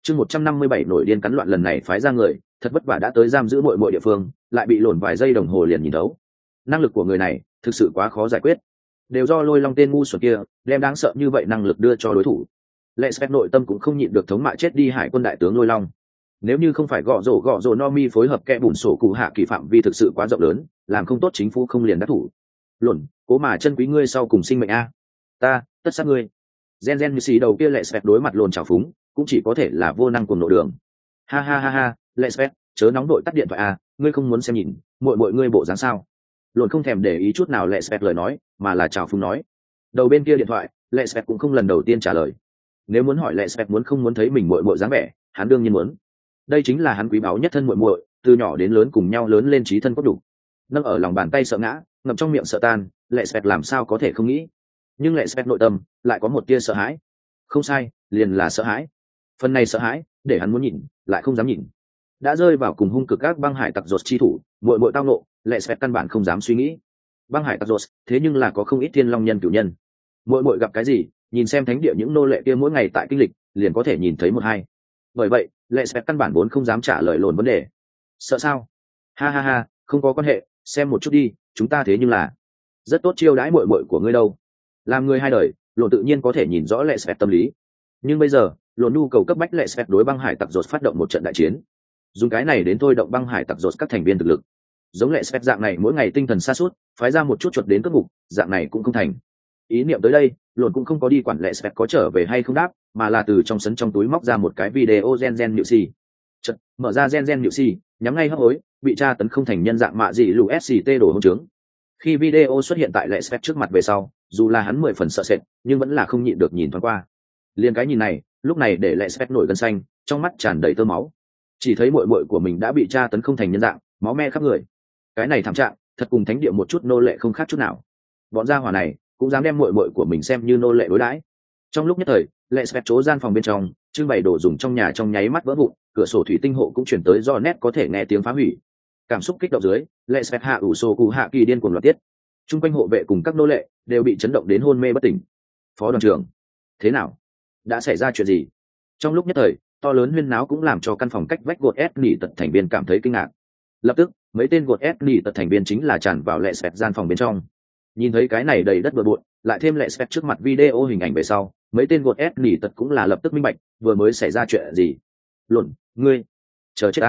Chương 157 nổi điên cắn loạn lần này phái ra người, thật vất vả đã tới giam giữ muội muội địa phương, lại bị lồn vài giây đồng hồ liền nhìn thấu. Năng lực của người này thực sự quá khó giải quyết. Đều do Lôi Long tên ngu xuẩn kia, đem đáng sợ như vậy năng lực đưa cho đối thủ. Lệ Spec nội tâm cũng không nhịn được thống mạ chết đi hải quân đại tướng Lôi Long. Nếu như không phải gõ rổ Nomi phối hợp kẽ bùn sổ cụ hạ kỳ phạm vi thực sự quá rộng lớn, làm không tốt chính phủ không liền đắc thủ. Lồn, cố mà chân quý ngươi sau cùng sinh mệnh a. Ta, tất sát ngươi. Gen như xì đầu kia Lệ Spec đối mặt lồn trào phúng, cũng chỉ có thể là vô năng cùng nội đường. Ha ha ha ha, Lệ Spec, chớ nóng đội tắt điện thoại a, ngươi không muốn xem nhìn, muội ngươi bộ dáng sao? Lồn không thèm để ý chút nào Lệ Spec lời nói, mà là chào phúng nói. Đầu bên kia điện thoại, Lệ Spec cũng không lần đầu tiên trả lời. Nếu muốn hỏi Lệ Spec muốn không muốn thấy mình muội dáng vẻ, hắn đương nhiên muốn. Đây chính là hắn quý báu nhất thân muội, từ nhỏ đến lớn cùng nhau lớn lên trí thân cốt đủ. Nâng ở lòng bàn tay sợ ngã, ngậm trong miệng sợ tan, Lệ Spec làm sao có thể không nghĩ. Nhưng Lệ Spec nội tâm lại có một tia sợ hãi. Không sai, liền là sợ hãi. Phần này sợ hãi, để hắn muốn nhìn, lại không dám nhìn. Đã rơi vào cùng hung cực các băng hải tặc rột chi thủ, muội tao nộ, Lệ Spec căn bản không dám suy nghĩ. Băng hải tặc rột, thế nhưng là có không ít thiên long nhân cửu nhân. Muội gặp cái gì, nhìn xem thánh địa những nô lệ kia mỗi ngày tại kinh lịch, liền có thể nhìn thấy một hai. Bởi vậy, Lệ Spec căn bản vốn không dám trả lời lồn vấn đề. Sợ sao? Ha ha ha, không có quan hệ, xem một chút đi, chúng ta thế nhưng là rất tốt chiêu đãi muội của ngươi đâu. Làm người hai đời, lồn tự nhiên có thể nhìn rõ Lệ Spec tâm lý. Nhưng bây giờ, lồn nhu cầu cấp bách Lệ Spec đối băng hải tặc rột phát động một trận đại chiến. Dùng cái này đến thôi động băng hải tặc rột các thành viên thực lực. Giống Lệ Spec dạng này mỗi ngày tinh thần sa sút, phái ra một chút chuột đến cất ngục, dạng này cũng không thành. Ý niệm tới đây, lồn cũng không có đi quản Lệ Spec có trở về hay không đáp, mà là từ trong sấn trong túi móc ra một cái video gen nhự xì. Chật, mở ra gen nhự xì, nhắm ngay hấp hối, bị tra tấn không thành nhân dạng mạ dị lù sct đổ hỗn trướng. Khi video xuất hiện tại Lệ Spec trước mặt về sau, dù là hắn 10 phần sợ sệt, nhưng vẫn là không nhịn được nhìn thoáng qua. Liên cái nhìn này, lúc này để Lệ Spec nổi gân xanh, trong mắt tràn đầy tơ máu. Chỉ thấy muội của mình đã bị tra tấn không thành nhân dạng, máu me khắp người. Cái này thảm trạng, thật cùng thánh địa một chút nô lệ không khác chút nào. Bọn gia hỏa này cũng dám đem muội của mình xem như nô lệ đối đãi. Trong lúc nhất thời, Lệ Spec trố gian phòng bên trong, trưng bày đồ dùng trong nhà trong nháy mắt vỡ vụn, cửa sổ thủy tinh hộ cũng chuyển tới do nét có thể nghe tiếng phá hủy. Cảm xúc kích động dưới, Lệ Spec hạ ủ sổ cụ hạ kỳ điên cuồng loạt tiết. Trung quanh hộ vệ cùng các nô lệ đều bị chấn động đến hôn mê bất tỉnh. Phó đoàn trưởng, thế nào? Đã xảy ra chuyện gì? Trong lúc nhất thời, to lớn huyên náo cũng làm cho căn phòng cách vách gột ép nỉ tật thành viên cảm thấy kinh ngạc. Lập tức, mấy tên gột ép nỉ tật thành viên chính là tràn vào Lệ Spec gian phòng bên trong. Nhìn thấy cái này đầy đất bừa bộn, lại thêm Lệ Spec trước mặt video hình ảnh về sau, mấy tên gột ép nỉ tật cũng là lập tức minh bạch vừa mới xảy ra chuyện gì. Lộn, ngươi chờ chết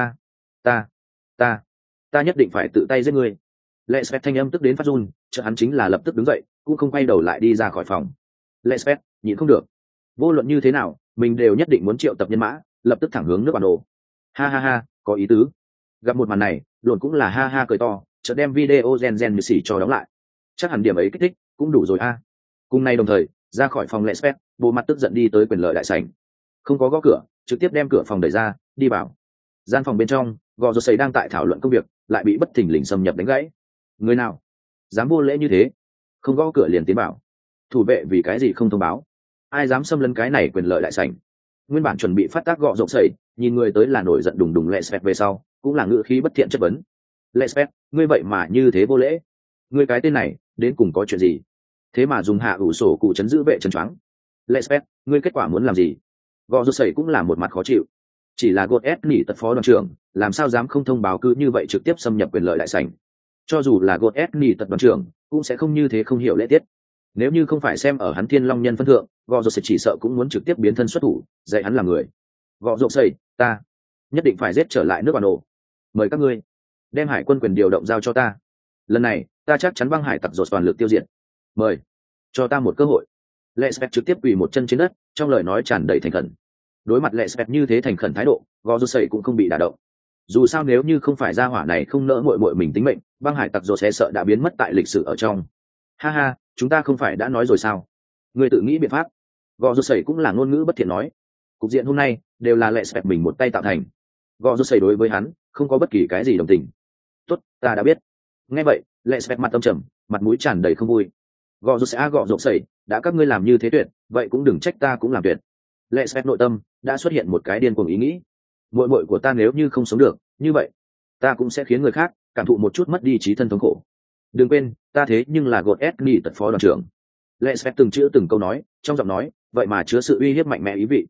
ta nhất định phải tự tay giết ngươi. Lệ Spec thanh âm tức đến phát run, chợ hắn chính là lập tức đứng dậy, cũng không quay đầu lại đi ra khỏi phòng. Lệ Spec nhịn không được, vô luận như thế nào mình đều nhất định muốn triệu tập nhân mã, lập tức thẳng hướng nước bản đồ. Ha ha ha, có ý tứ. Gặp một màn này, Lộn cũng là ha ha cười to, chợt đem video gen như xỉ cho đóng lại. Chắc hẳn điểm ấy kích thích cũng đủ rồi a. Cùng nay đồng thời, ra khỏi phòng Lệ Spec, bộ mặt tức giận đi tới quyền lợi đại sảnh. Không có gõ cửa, trực tiếp đem cửa phòng đẩy ra, đi vào. Gian phòng bên trong, gò rột sấy đang tại thảo luận công việc, lại bị bất thình lình xâm nhập đánh gãy. Người nào dám vô lễ như thế, không gõ cửa liền tiến vào? Thủ vệ vì cái gì không thông báo? Ai dám xâm lấn cái này quyền lợi đại sảnh? Nguyên bản chuẩn bị phát tác gọ rột sấy, nhìn người tới là nổi giận đùng đùng Lệ Spec về sau, cũng là ngữ khí bất thiện chất vấn. Lệ Spec, ngươi vậy mà như thế vô lễ? Ngươi cái tên này đến cùng có chuyện gì? Thế mà dùng hạ ủ sổ cụ chấn giữ vệ trấn choáng. Lệ Spec, ngươi kết quả muốn làm gì? Gò rột sấy cũng là một mặt khó chịu. Chỉ là gột ép nỉ tật phó đoàn trưởng, làm sao dám không thông báo cứ như vậy trực tiếp xâm nhập quyền lợi đại sảnh? Cho dù là gột ép nỉ tật đoàn trưởng, cũng sẽ không như thế không hiểu lễ tiết. Nếu như không phải xem ở hắn thiên long nhân phân thượng, gò rột sấy chỉ sợ cũng muốn trực tiếp biến thân xuất thủ, dạy hắn làm người. Gò rột sấy, ta nhất định phải giết trở lại nước bản đồ. Mời các ngươi đem hải quân quyền điều động giao cho ta. Lần này, ta chắc chắn băng hải tặc rột toàn lực tiêu diệt. Mời cho ta một cơ hội. Lệ Spec trực tiếp quỳ một chân trên đất, trong lời nói tràn đầy thành khẩn. Đối mặt Lệ Spec như thế thành khẩn thái độ, gò rột sấy cũng không bị đả động. Dù sao nếu như không phải gia hỏa này không nỡ muội mình tính mệnh, băng hải tặc rột sẽ sợ đã biến mất tại lịch sử ở trong. Ha ha, chúng ta không phải đã nói rồi sao? Ngươi tự nghĩ biện pháp. Gò rột sấy cũng là ngôn ngữ bất thiện nói. Cục diện hôm nay đều là Lệ Spec mình một tay tạo thành. Gò rột sấy đối với hắn không có bất kỳ cái gì đồng tình. Tốt, ta đã biết. Nghe vậy, Lệ Spec mặt tâm trầm, mặt mũi tràn đầy không vui. Gò rột sấy, đã các ngươi làm như thế tuyệt, vậy cũng đừng trách ta cũng làm tuyệt. Lệ Spec nội tâm đã xuất hiện một cái điên cuồng ý nghĩ. Muội của ta nếu như không sống được, như vậy ta cũng sẽ khiến người khác cảm thụ một chút mất đi trí thân thống khổ. Đừng quên, ta thế nhưng là gột ép nỉ tật phó đoàn trưởng. Lệ Spec từng chữ từng câu nói, trong giọng nói vậy mà chứa sự uy hiếp mạnh mẽ ý vị.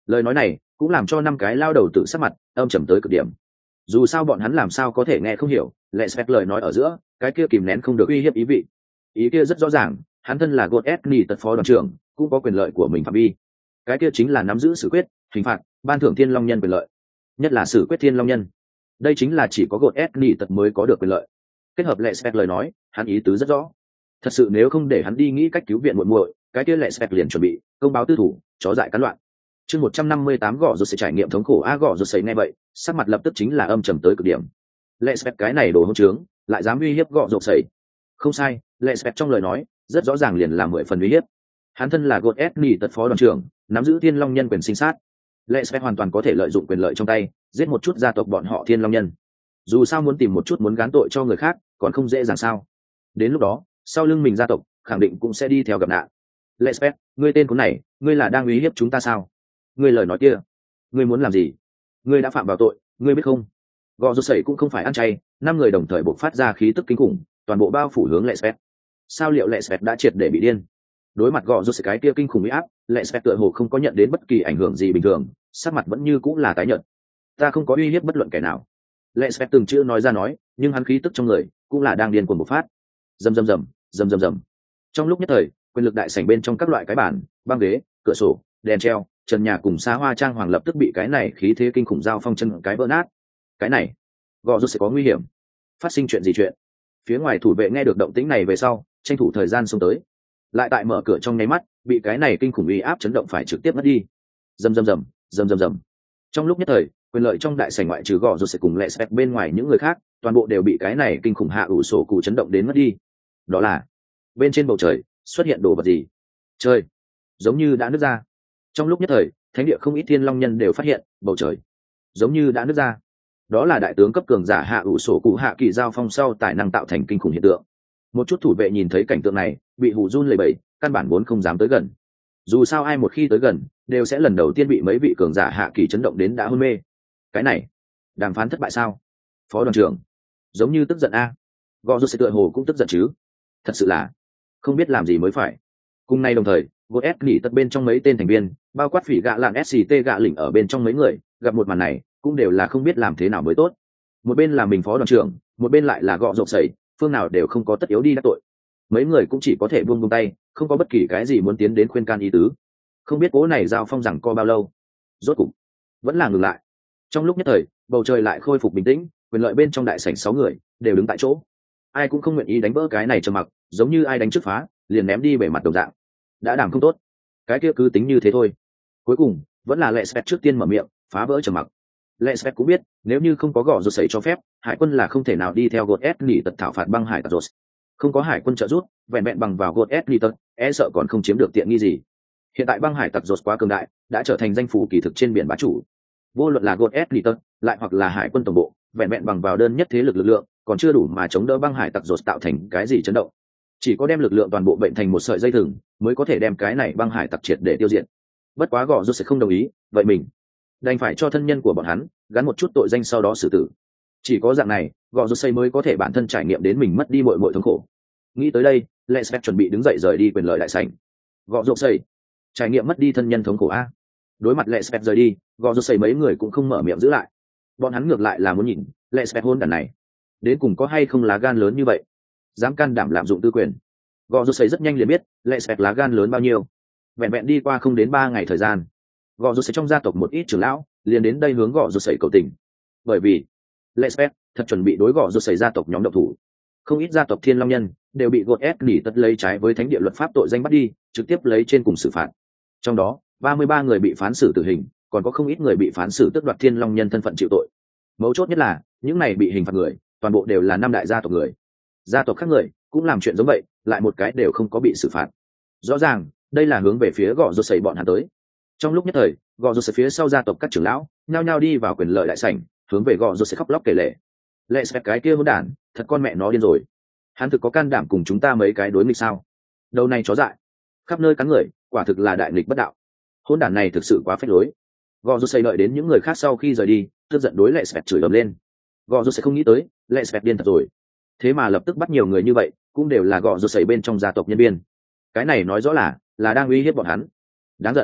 Lời nói này cũng làm cho năm cái lao đầu tự sắc mặt âm trầm tới cực điểm. Dù sao bọn hắn làm sao có thể nghe không hiểu lệ spec lời nói ở giữa cái kia kìm nén không được uy hiếp ý vị. Ý kia rất rõ ràng, hắn thân là God Ethni tật phó đoàn trưởng cũng có quyền lợi của mình phạm vi. Cái kia chính là nắm giữ xử quyết, hình phạt, ban thưởng thiên long nhân quyền lợi, nhất là xử quyết thiên long nhân. Đây chính là chỉ có God Ethni tật mới có được quyền lợi. Kết hợp lệ spec lời nói, hắn ý tứ rất rõ. Thật sự nếu không để hắn đi nghĩ cách cứu viện muội muội, cái kia lệ spec liền chuẩn bị công báo tư thủ, chó dại cắn loạn. Chương 158 gõ rồi sẽ trải nghiệm thống khổ gõ rồi sấy nghe vậy, sắc mặt lập tức chính là âm trầm tới cực điểm. Lệ spec cái này đồ hỗn trướng, lại dám uy hiếp gõ rồi sấy. Không sai, lệ spec trong lời nói rất rõ ràng liền là 10 phần uy hiếp. Hắn thân là God Ethni tật phó đoàn trưởng, nắm giữ thiên long nhân quyền sinh sát. Lệ spec hoàn toàn có thể lợi dụng quyền lợi trong tay, giết một chút gia tộc bọn họ thiên long nhân. Dù sao muốn tìm một chút muốn gán tội cho người khác, còn không dễ dàng sao? Đến lúc đó, sau lưng mình gia tộc khẳng định cũng sẽ đi theo gặp nạn. Lệ spec, ngươi tên khốn này, ngươi là đang uy hiếp chúng ta sao? Ngươi lời nói kia, ngươi muốn làm gì? Ngươi đã phạm vào tội, ngươi biết không? Gò rột sẩy cũng không phải ăn chay, 5 người đồng thời bộc phát ra khí tức kinh khủng, toàn bộ bao phủ hướng lệ spec. Sao liệu lệ spec đã triệt để bị điên? Đối mặt gò rột sẩy cái kia kinh khủng uy áp, lệ spec tựa hồ không có nhận đến bất kỳ ảnh hưởng gì bình thường, sắc mặt vẫn như cũng là tái nhợt. Ta không có uy hiếp bất luận kẻ nào. Lệ spec từng chữ nói ra nói, nhưng hắn khí tức trong người cũng là đang điên cuồng bộc phát. Rầm rầm rầm, rầm rầm rầm. Trong lúc nhất thời, quyền lực đại sảnh bên trong các loại cái bàn, băng ghế, cửa sổ, đèn treo, trần nhà cùng xa hoa trang hoàng lập tức bị cái này khí thế kinh khủng giao phong chân cái vỡ nát. Cái này, gõ rút sẽ có nguy hiểm. Phát sinh chuyện gì chuyện? Phía ngoài thủ vệ nghe được động tĩnh này về sau, tranh thủ thời gian xông tới. Lại tại mở cửa trong nháy mắt, bị cái này kinh khủng uy áp chấn động phải trực tiếp mất đi. Rầm rầm rầm, rầm rầm rầm. Trong lúc nhất thời, quyền lợi trong đại sảnh ngoại trừ gõ rút sẽ cùng lệ spec bên ngoài những người khác, toàn bộ đều bị cái này kinh khủng hạ ủ sổ cụ chấn động đến mất đi. Đó là bên trên bầu trời xuất hiện đồ vật gì? Trời, giống như đã nứt ra. Trong lúc nhất thời, thánh địa không ít thiên long nhân đều phát hiện bầu trời giống như đã nứt ra. Đó là đại tướng cấp cường giả hạ ủ sổ cụ hạ kỳ giao phong sau tài năng tạo thành kinh khủng hiện tượng. Một chút thủ vệ nhìn thấy cảnh tượng này bị hù run lẩy bẩy, căn bản vốn không dám tới gần. Dù sao ai một khi tới gần đều sẽ lần đầu tiên bị mấy vị cường giả hạ kỳ chấn động đến đã hôn mê. Cái này đàm phán thất bại sao? Phó đoàn trưởng giống như tức giận gò rút sẽ tựa hồ cũng tức giận chứ. Thật sự là không biết làm gì mới phải. Cùng nay đồng thời God nghỉ tật bên trong mấy tên thành viên, bao quát phỉ gạ lạn sct gạ lỉnh ở bên trong mấy người, gặp một màn này cũng đều là không biết làm thế nào mới tốt. Một bên là mình phó đoàn trưởng, một bên lại là gọ rộp sẩy, phương nào đều không có tất yếu đi đắc tội. Mấy người cũng chỉ có thể buông tay, không có bất kỳ cái gì muốn tiến đến khuyên can ý tứ. Không biết cố này giao phong rằng co bao lâu, rốt cục vẫn là ngừng lại. Trong lúc nhất thời, bầu trời lại khôi phục bình tĩnh, quyền lợi bên trong đại sảnh 6 người đều đứng tại chỗ. Ai cũng không nguyện ý đánh vỡ cái này trầm mặc, giống như ai đánh trước phá, liền ném đi bề mặt đồng dạng. Đã đảm không tốt, cái kia cứ tính như thế thôi. Cuối cùng vẫn là lệ spec trước tiên mở miệng phá vỡ trầm mặc. Lệ spec cũng biết nếu như không có gõ rột sẩy cho phép, hải quân là không thể nào đi theo God nghỉ tật thảo phạt băng hải tặc rột. Không có hải quân trợ giúp, vẹn vẹn bằng vào God nghỉ tật e sợ còn không chiếm được tiện nghi gì. Hiện tại băng hải tặc rột quá cường đại, đã trở thành danh phủ kỳ thực trên biển bá chủ. Vô luận là God nghỉ tật lại hoặc là hải quân tổng bộ, vẹn vẹn bằng vào đơn nhất thế lực lượng còn chưa đủ mà chống đỡ băng hải tặc rột tạo thành cái gì chấn động. Chỉ có đem lực lượng toàn bộ bệnh thành một sợi dây thừng mới có thể đem cái này băng hải tặc triệt để tiêu diệt. Bất quá gõ rút sẽ không đồng ý, vậy mình đành phải cho thân nhân của bọn hắn gắn một chút tội danh sau đó xử tử. Chỉ có dạng này gõ rút xây mới có thể bản thân trải nghiệm đến mình mất đi mọi thống khổ. Nghĩ tới đây, lệ spec chuẩn bị đứng dậy rời đi quyền lợi đại sảnh. Gõ rút xây trải nghiệm mất đi thân nhân thống khổ đối mặt lệ spec rời đi, gõ rút xây mấy người cũng không mở miệng giữ lại. Bọn hắn ngược lại là muốn nhìn lệ spec hôn đàn này đến cùng có hay không lá gan lớn như vậy, dám can đảm lạm dụng tư quyền. Gò rút sấy rất nhanh liền biết lệ spec lá gan lớn bao nhiêu. Vẹn vẹn đi qua không đến 3 ngày thời gian, gò rút sấy trong gia tộc một ít trưởng lão liền đến đây hướng gò rút sấy cầu tình. Bởi vì lệ spec thật chuẩn bị đối gò rút sấy gia tộc nhóm động thủ. Không ít gia tộc thiên long nhân đều bị God nghỉ tật lấy trái với thánh địa luật pháp tội danh bắt đi, trực tiếp lấy trên cùng xử phạt. Trong đó 33 người bị phán xử tử hình, còn có không ít người bị phán xử tước đoạt thiên long nhân thân phận chịu tội. Mấu chốt nhất là những này bị hình phạt người toàn bộ đều là 5 đại gia tộc người. Gia tộc khác người cũng làm chuyện giống vậy, lại một cái đều không có bị xử phạt. Rõ ràng đây là hướng về phía gò rút sấy bọn hắn tới. Trong lúc nhất thời, gò rút sấy phía sau gia tộc các trưởng lão nhao nhao đi vào quyền lợi đại sảnh, hướng về gò rút sấy khóc lóc kể lể. Lệ spec cái kia hỗn đản, thật con mẹ nó điên rồi. Hắn thực có can đảm cùng chúng ta mấy cái đối nghịch sao? Đầu này chó dại, khắp nơi cắn người, quả thực là đại nghịch bất đạo. Hỗn đản này thực sự quá phách lối. Gò rút sấy đợi đến những người khác sau khi rời đi, tức giận đối lệ spec chửi ầm lên. Gò rút sấy không nghĩ tới lệ spec điên thật rồi, thế mà lập tức bắt nhiều người như vậy, cũng đều là gò rút sấy bên trong gia tộc nhân viên. Cái này nói rõ là đang uy hiếp bọn hắn. Đáng giận.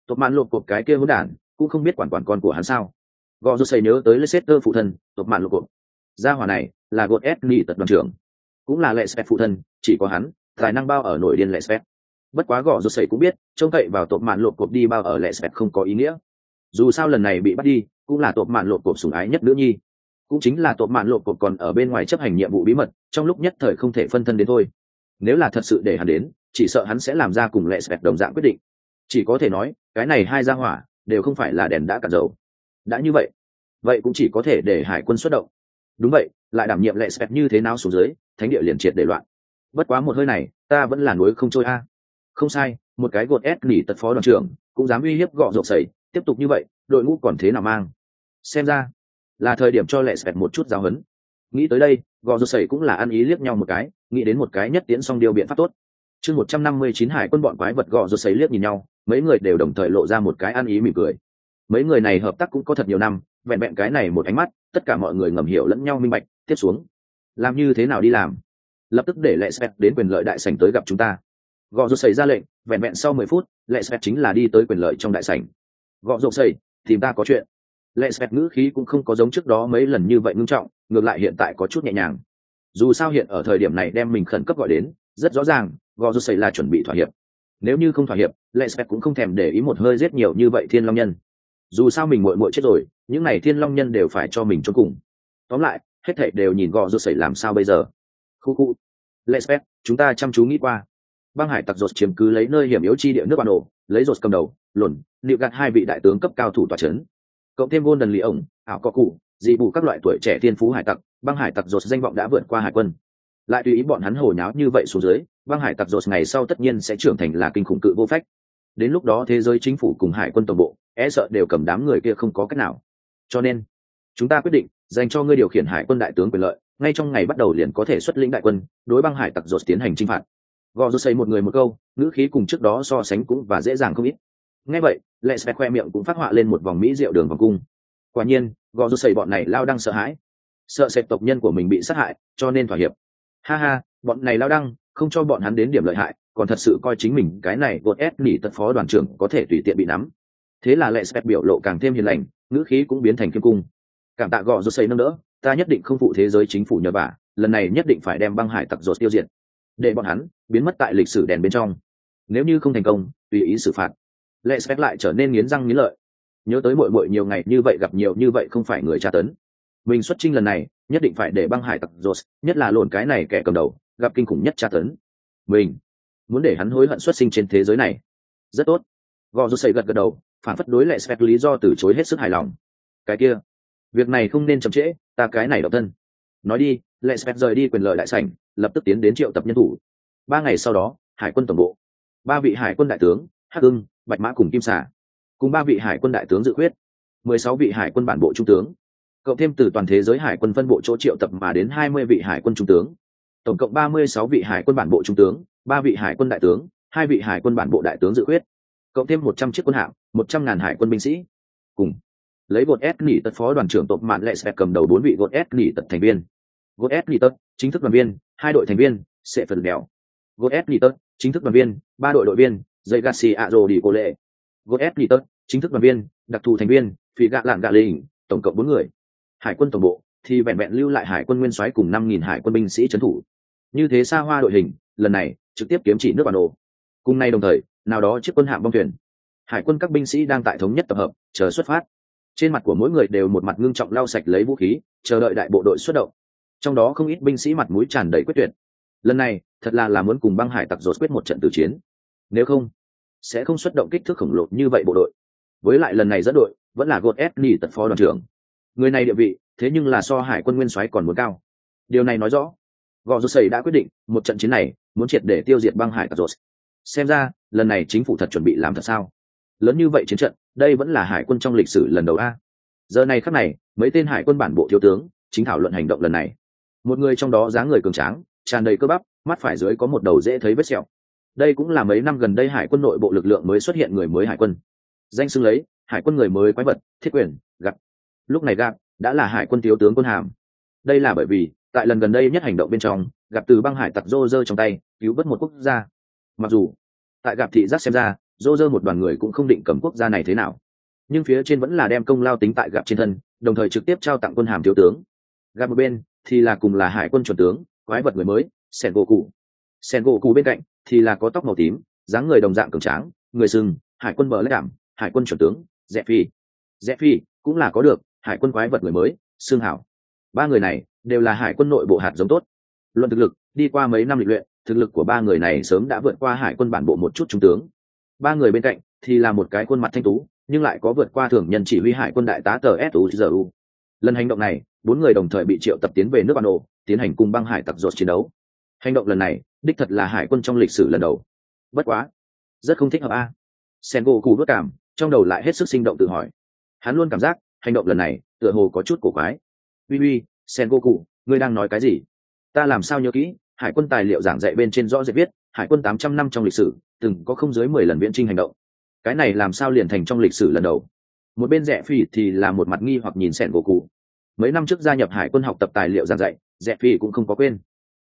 Tột mạn lột cột cái kia hỗn đản cũng không biết quản con của hắn sao. Gò rút xây nhớ tới Leicester phụ thân tột mạn lột cột. Gia hỏa này là gột ép nghỉ tật đoàn trưởng, cũng là lệ spet phụ thân, chỉ có hắn tài năng bao ở nổi điên lệ spet. Bất quá gò rút xây cũng biết trông cậy vào tột mạn lột cột đi bao ở lệ spet không có ý nghĩa. Dù sao lần này bị bắt đi cũng là tột mạn lột cột sủng ái nhất nữ nhi, cũng chính là tột mạn lột cột còn ở bên ngoài chấp hành nhiệm vụ bí mật, trong lúc nhất thời không thể phân thân đến thôi. Nếu là thật sự để hắn đến, chỉ sợ hắn sẽ làm ra cùng lệ spet đồng dạng quyết định. Chỉ có thể nói cái này hai gia hỏa đều không phải là đèn đã cạn dầu. Đã như vậy cũng chỉ có thể để hải quân xuất động. Đúng vậy, lại đảm nhiệm lệ spet như thế nào xuống dưới, thánh địa liền triệt để loạn. Bất quá một hơi này ta vẫn là núi không trôi a. Không sai, một cái gột ép nỉ tật phó đoàn trưởng cũng dám uy hiếp gọ rộp sẩy, tiếp tục như vậy đội ngũ còn thế nào mang. Xem ra là thời điểm cho lệ spet một chút giáo huấn. Nghĩ tới đây gọ rộp sẩy cũng là ăn ý liếc nhau một cái, nghĩ đến một cái nhất tiễn xong điều biện pháp tốt. Chương 159 hải quân bọn quái vật gọ rộp sẩy liếc nhìn nhau, mấy người đều đồng thời lộ ra một cái ăn ý mỉm cười. Mấy người này hợp tác cũng có thật nhiều năm, vẹn vẹn cái này một ánh mắt tất cả mọi người ngầm hiểu lẫn nhau minh bạch. Tiếp xuống làm như thế nào đi làm? Lập tức để lệ spet đến quyền lợi đại sảnh tới gặp chúng ta. Gọ rộp sẩy ra lệnh, vẹn vẹn sau 10 phút lệ spet chính là đi tới quyền lợi trong đại sảnh. Gọ rộp sẩy, tìm ta có chuyện. Lệ spet ngữ khí cũng không có giống trước đó mấy lần như vậy ngưng trọng, ngược lại hiện tại có chút nhẹ nhàng. Dù sao hiện ở thời điểm này đem mình khẩn cấp gọi đến, rất rõ ràng gọ rộp sẩy là chuẩn bị thỏa hiệp. Nếu như không thỏa hiệp, lệ spet cũng không thèm để ý một hơi giết nhiều như vậy thiên long nhân. Dù sao mình muội muội chết rồi, những này thiên long nhân đều phải cho mình chôn cùng. Tóm lại hết thảy đều nhìn gọ rộp sẩy làm sao bây giờ. Khu lệ spet, chúng ta chăm chú nghĩ qua. Băng hải tặc rột chiếm cứ lấy nơi hiểm yếu chi địa nước bản đồ, lấy rột cầm đầu, lồn liệu gạt hai vị đại tướng cấp cao thủ tọa chấn, cộng thêm Golden Lý ổng, ảo có cụ, dị bù các loại tuổi trẻ thiên phú hải tặc, băng hải tặc rột danh vọng đã vượt qua hải quân. Lại tùy ý bọn hắn hồ nháo như vậy xuống dưới, băng hải tặc rột ngày sau tất nhiên sẽ trưởng thành là kinh khủng cự vô phách. Đến lúc đó thế giới chính phủ cùng hải quân tổng bộ e sợ đều cầm đám người kia không có cách nào. Cho nên chúng ta quyết định dành cho ngươi điều khiển hải quân đại tướng quyền lợi, ngay trong ngày bắt đầu liền có thể xuất lĩnh đại quân đối băng hải tặc rột tiến hành chinh phạt. Gò rút xây một người một câu, ngữ khí cùng trước đó so sánh cũng và dễ dàng không ít. Nghe vậy lệ spet khoe miệng cũng phát họa lên một vòng mỹ diệu đường vòng cung. Quả nhiên gò rút xây bọn này lao đăng sợ hãi, sợ sệt tộc nhân của mình bị sát hại cho nên thỏa hiệp. Ha ha, bọn này lao đăng không cho bọn hắn đến điểm lợi hại, còn thật sự coi chính mình cái này gột ép nỉ tật phó đoàn trưởng có thể tùy tiện bị nắm. Thế là lệ spet biểu lộ càng thêm hiền lành, ngữ khí cũng biến thành kiêm cung. Cảm tạ gò rút xây nâng đỡ, ta nhất định không phụ thế giới chính phủ nhờ vả, lần này nhất định phải đem băng hải tặc rột tiêu diệt, để bọn hắn biến mất tại lịch sử đèn bên trong. Nếu như không thành công tùy ý xử phạt. Lệ spet lại trở nên nghiến răng nghiến lợi, nhớ tới muội muội nhiều ngày như vậy gặp nhiều như vậy không phải người tra tấn, mình xuất chinh lần này nhất định phải để băng hải tặc rột, nhất là lồn cái này kẻ cầm đầu gặp kinh khủng nhất tra tấn, mình muốn để hắn hối hận xuất sinh trên thế giới này. Rất tốt. Gò rút xây gật gật đầu, phản phất đối lệ spet lý do từ chối hết sức hài lòng. Cái kia việc này không nên chậm trễ, ta cái này độc thân. Nói đi, lệ spet rời đi quyền lợi đại sảnh, lập tức tiến đến triệu tập nhân thủ. 3 ngày sau đó hải quân tổng bộ, 3 vị hải quân đại tướng hắc ưng, bạch mã cùng kim xà, cùng 3 vị hải quân đại tướng dự khuyết, 16 vị hải quân bản bộ trung tướng, cộng thêm từ toàn thế giới hải quân phân bộ chỗ triệu tập mà đến 20 vị hải quân trung tướng, tổng cộng 36 vị hải quân bản bộ trung tướng, 3 vị hải quân đại tướng, 2 vị hải quân bản bộ đại tướng dự khuyết, cộng thêm 100 chiếc quân hạm, 100.000 hải quân binh sĩ. Cùng lấy gột S nỉ tật phó đoàn trưởng tộc mạn lệ sẽ cầm đầu 4 vị gột S nỉ tật thành viên. Gột S nỉ tật chính thức đoàn viên, 2 đội thành viên sẽ phần đèo. Gột S nỉ tật chính thức đoàn viên, 3 đội đội viên dây Garcia Aro đi cô lệ. Gột S nỉ tật chính thức đoàn viên, đặc thù thành viên phỉ gạ lạn gạ lình, tổng cộng 4 người. Hải quân tổng bộ thì vẹn vẹn lưu lại hải quân nguyên soái cùng 5.000 hải quân binh sĩ trấn thủ. Như thế xa hoa đội hình, lần này trực tiếp kiếm chỉ nước bản đồ. Cùng nay đồng thời, nào đó chiếc quân hạm bong thuyền, hải quân các binh sĩ đang tại thống nhất tập hợp, chờ xuất phát. Trên mặt của mỗi người đều một mặt ngưng trọng lau sạch lấy vũ khí, chờ đợi đại bộ đội xuất động. Trong đó không ít binh sĩ mặt mũi tràn đầy quyết tuyệt. Lần này thật là muốn cùng băng hải tặc rột quyết một trận tử chiến. Nếu không, sẽ không xuất động kích thước khổng lồ như vậy bộ đội. Với lại lần này dẫn đội vẫn là gột S nỉ tật phó đoàn trưởng. Người này địa vị thế nhưng là so hải quân nguyên soái còn muốn cao. Điều này nói rõ gò rột sẩy đã quyết định một trận chiến này muốn triệt để tiêu diệt băng hải tặc rột. Xem ra lần này chính phủ thật chuẩn bị làm thật sao. Lớn như vậy chiến trận, đây vẫn là hải quân trong lịch sử lần đầu a. Giờ này khắc này mấy tên hải quân bản bộ thiếu tướng chính thảo luận hành động lần này. Một người trong đó dáng người cường tráng, tràn đầy cơ bắp, mắt phải dưới có một đầu dễ thấy vết sẹo. Đây cũng là mấy năm gần đây hải quân nội bộ lực lượng mới xuất hiện người mới hải quân, danh xưng lấy hải quân người mới quái vật thiết quyền gặp. Lúc này gặp đã là hải quân thiếu tướng quân hàm. Đây là bởi vì tại lần gần đây nhất hành động bên trong gặp từ băng hải tặc rô rơ trong tay cứu vớt một quốc gia. Mặc dù tại gặp thị giác xem ra dô dơ một đoàn người cũng không định cầm quốc gia này thế nào, nhưng phía trên vẫn là đem công lao tính tại gặp trên thân, đồng thời trực tiếp trao tặng quân hàm thiếu tướng. Gặp một bên thì là cùng là hải quân chuẩn tướng quái vật người mới sen gỗ cụ bên cạnh thì là có tóc màu tím, dáng người đồng dạng cường tráng, người sừng hải quân bờ lách cảm hải quân chuẩn tướng rẽ phi cũng là có được hải quân quái vật người mới xương hảo. Ba người này đều là hải quân nội bộ hạt giống tốt, luận thực lực đi qua mấy năm lịch luyện, thực lực của ba người này sớm đã vượt qua hải quân bản bộ một chút trung tướng. Ba người bên cạnh thì là một cái khuôn mặt thanh tú nhưng lại có vượt qua thường nhân chỉ huy hải quân đại tá tờ suzu. Lần hành động này 4 người đồng thời bị triệu tập tiến về nước Ban Ổ, tiến hành cùng băng hải tặc dột chiến đấu. Hành động lần này đích thật là hải quân trong lịch sử lần đầu. Bất quá rất không thích hợp a. Sengoku đốt cảm, trong đầu lại hết sức sinh động tự hỏi. Hắn luôn cảm giác hành động lần này tựa hồ có chút cổ quái. Uy, Sengoku, ngươi đang nói cái gì? Ta làm sao nhớ kỹ, hải quân tài liệu giảng dạy bên trên rõ rệt viết, hải quân 800 năm trong lịch sử từng có không dưới 10 lần viễn chinh hành động. Cái này làm sao liền thành trong lịch sử lần đầu? Một bên Rẽ Phi thì là một mặt nghi hoặc nhìn Sengoku. Mấy năm trước gia nhập hải quân học tập tài liệu giảng dạy, Rẽ Phi cũng không có quên.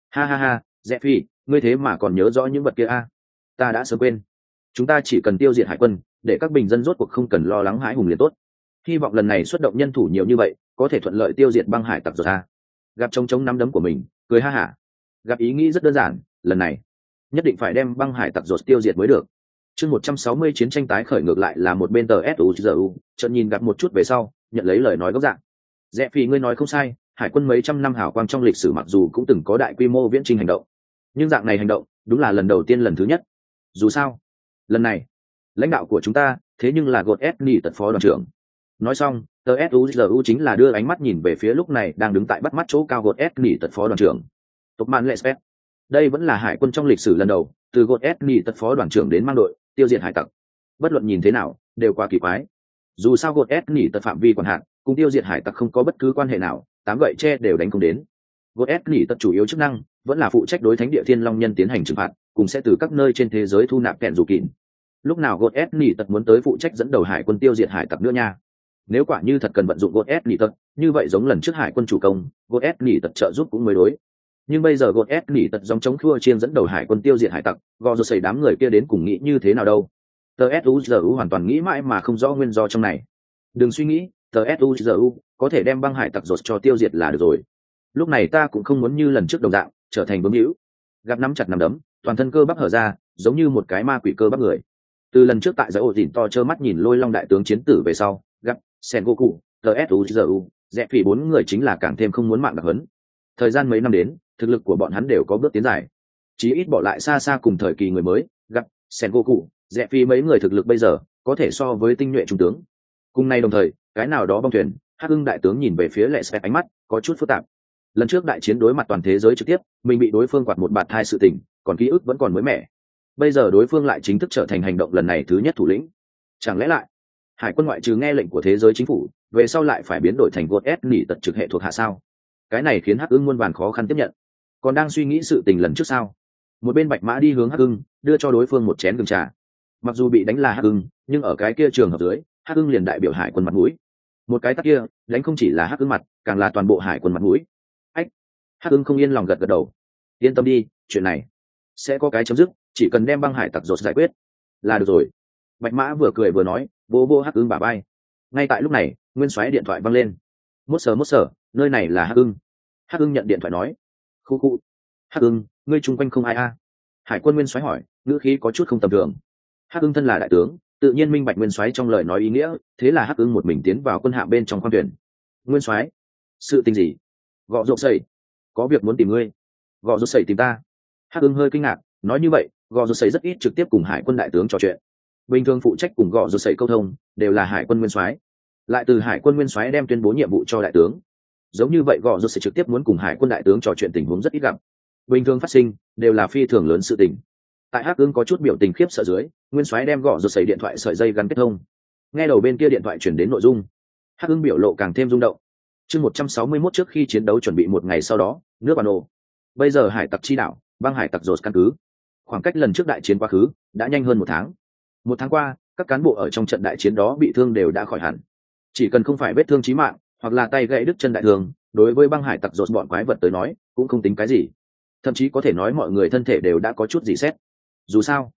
Ha, Rẽ Phi, ngươi thế mà còn nhớ rõ những vật kia a? Ta đã sớm quên. Chúng ta chỉ cần tiêu diệt hải quân, để các bình dân rốt cuộc không cần lo lắng hãi hùng liền tốt. Hy vọng lần này xuất động nhân thủ nhiều như vậy, có thể thuận lợi tiêu diệt băng hải tặc rồi a. Gặp trống nắm đấm của mình, cười ha hả. Gặp ý nghĩ rất đơn giản, lần này nhất định phải đem băng hải tặc rột tiêu diệt mới được. Chương 160 chiến tranh tái khởi ngược lại là một bên tờ suzu, chợt nhìn gặp một chút về sau, nhận lấy lời nói gốc dạng. Rẽ Phi ngươi nói không sai, hải quân mấy trăm năm hào quang trong lịch sử mặc dù cũng từng có đại quy mô viễn chinh hành động, nhưng dạng này hành động đúng là lần đầu tiên lần thứ nhất. Dù sao lần này lãnh đạo của chúng ta thế nhưng là gột Esni tật phó đoàn trưởng. Nói xong tờ suzu chính là đưa ánh mắt nhìn về phía lúc này đang đứng tại bắt mắt chỗ cao gột Esni tật phó đoàn trưởng Tộc Man Lespet. Đây vẫn là hải quân trong lịch sử lần đầu từ gột Esni tật phó đoàn trưởng đến mang đội tiêu diệt hải tặc. Bất luận nhìn thế nào đều quá kỳ quái. Dù sao gột Esni tật phạm vi quản hạt cùng tiêu diệt hải tặc không có bất cứ quan hệ nào, 8 gậy tre đều đánh không đến. gột Esni tật chủ yếu chức năng vẫn là phụ trách đối thánh địa thiên long nhân tiến hành trừng phạt, cùng sẽ từ các nơi trên thế giới thu nạp kẹn dù kín. Lúc nào gột Esni tật muốn tới phụ trách dẫn đầu hải quân tiêu diệt hải tặc nữa nha. Nếu quả như thật cần vận dụng gột Esni tật, như vậy giống lần trước hải quân chủ công, gột Esni tật trợ giúp cũng mới đối. Nhưng bây giờ gột Esni tật giống chống khua chiên dẫn đầu hải quân tiêu diệt hải tặc, gò rồi xảy đám người kia đến cùng nghĩ như thế nào đâu? Tờ suzu hoàn toàn nghĩ mãi mà không rõ nguyên do trong này. Đừng suy nghĩ, tờ suzu có thể đem băng hải tặc rột cho tiêu diệt là được rồi. Lúc này ta cũng không muốn như lần trước đồng dạng trở thành bướm hữu. Gặp nắm chặt nắm đấm, toàn thân cơ bắp hở ra, giống như một cái ma quỷ cơ bắp người. Từ lần trước tại giải ổ dìn to trơ mắt nhìn lôi long đại tướng chiến tử về sau, gặp Sengoku, tờ suzu, Rẽ Phi 4 người chính là càng thêm không muốn mạng đặc hấn. Thời gian mấy năm đến, thực lực của bọn hắn đều có bước tiến dài, chí ít bỏ lại xa xa cùng thời kỳ người mới, gặp Sengoku, Rẽ Phi mấy người thực lực bây giờ có thể so với tinh nhuệ trung tướng. Cùng nay đồng thời, cái nào đó bong thuyền, Hắc Hưng đại tướng nhìn về phía Lệ Spec ánh mắt có chút phức tạp. Lần trước đại chiến đối mặt toàn thế giới trực tiếp, mình bị đối phương quạt một bạt hai sự tình, còn ký ức vẫn còn mới mẻ. Bây giờ đối phương lại chính thức trở thành hành động lần này thứ nhất thủ lĩnh. Chẳng lẽ lại hải quân ngoại trừ nghe lệnh của thế giới chính phủ, về sau lại phải biến đổi thành gột Esni tật trực hệ thuộc hạ sao? Cái này khiến Hắc Hưng muôn vàn khó khăn tiếp nhận. Còn đang suy nghĩ sự tình lần trước sao? Một bên Bạch Mã đi hướng Hắc Hưng, đưa cho đối phương một chén gừng trà. Mặc dù bị đánh là Hắc Hưng, nhưng ở cái kia trường hợp dưới, Hắc Hưng liền đại biểu hải quân mặt mũi. Một cái tát kia đánh không chỉ là Hắc Hưng mặt, càng là toàn bộ hải quân mặt mũi. Ách! Hắc Hưng không yên lòng gật gật đầu. Yên tâm đi, chuyện này sẽ có cái chấm dứt, chỉ cần đem băng hải tặc rột giải quyết là được rồi. Bạch Mã vừa cười vừa nói, vô Hắc Hưng bả vai. Ngay tại lúc này, Nguyên Soái điện thoại vang lên. Mốt sở, nơi này là Hắc Hưng. Hắc Hưng nhận điện thoại nói, khu. Hắc Hưng, ngươi chung quanh không ai a? Hải quân Nguyên Soái hỏi, ngữ khí có chút không tầm thường. Hắc Hưng thân là đại tướng, tự nhiên minh bạch Nguyên Soái trong lời nói ý nghĩa, thế là Hắc Hưng một mình tiến vào quân hạm bên trong khoang thuyền. Nguyên Soái, sự tình gì? Gọ rộp sẩy, có việc muốn tìm ngươi. Gọ rộp sẩy tìm ta? Hắc Hưng hơi kinh ngạc, nói như vậy, gọ rộp sẩy rất ít trực tiếp cùng hải quân đại tướng trò chuyện. Bình thường phụ trách cùng gọ rộp sẩy câu thông đều là hải quân Nguyên Soái, lại từ hải quân Nguyên Soái đem tuyên bố nhiệm vụ cho đại tướng. Giống như vậy gọ rộp sẩy trực tiếp muốn cùng hải quân đại tướng trò chuyện tình huống rất ít gặp. Bình thường phát sinh đều là phi thường lớn sự tình. Tại Hắc Hưng có chút biểu tình khiếp sợ dưới, Nguyên Soái đem gọ rộp sẩy điện thoại sợi dây gắn kết thông. Nghe đầu bên kia điện thoại chuyển đến nội dung, Hắc Hưng biểu lộ càng thêm rung động. Chương 161 trước khi chiến đấu chuẩn bị một ngày sau đó, nước Ban Ổ. Bây giờ hải tặc chi đảo, băng hải tặc rột căn cứ. Khoảng cách lần trước đại chiến quá khứ đã nhanh hơn 1 tháng. 1 tháng qua, các cán bộ ở trong trận đại chiến đó bị thương đều đã khỏi hẳn. Chỉ cần không phải vết thương chí mạng, hoặc là tay gãy đứt chân đại thương, đối với băng hải tặc rột bọn quái vật tới nói, cũng không tính cái gì. Thậm chí có thể nói mọi người thân thể đều đã có chút gì xét. Dù sao,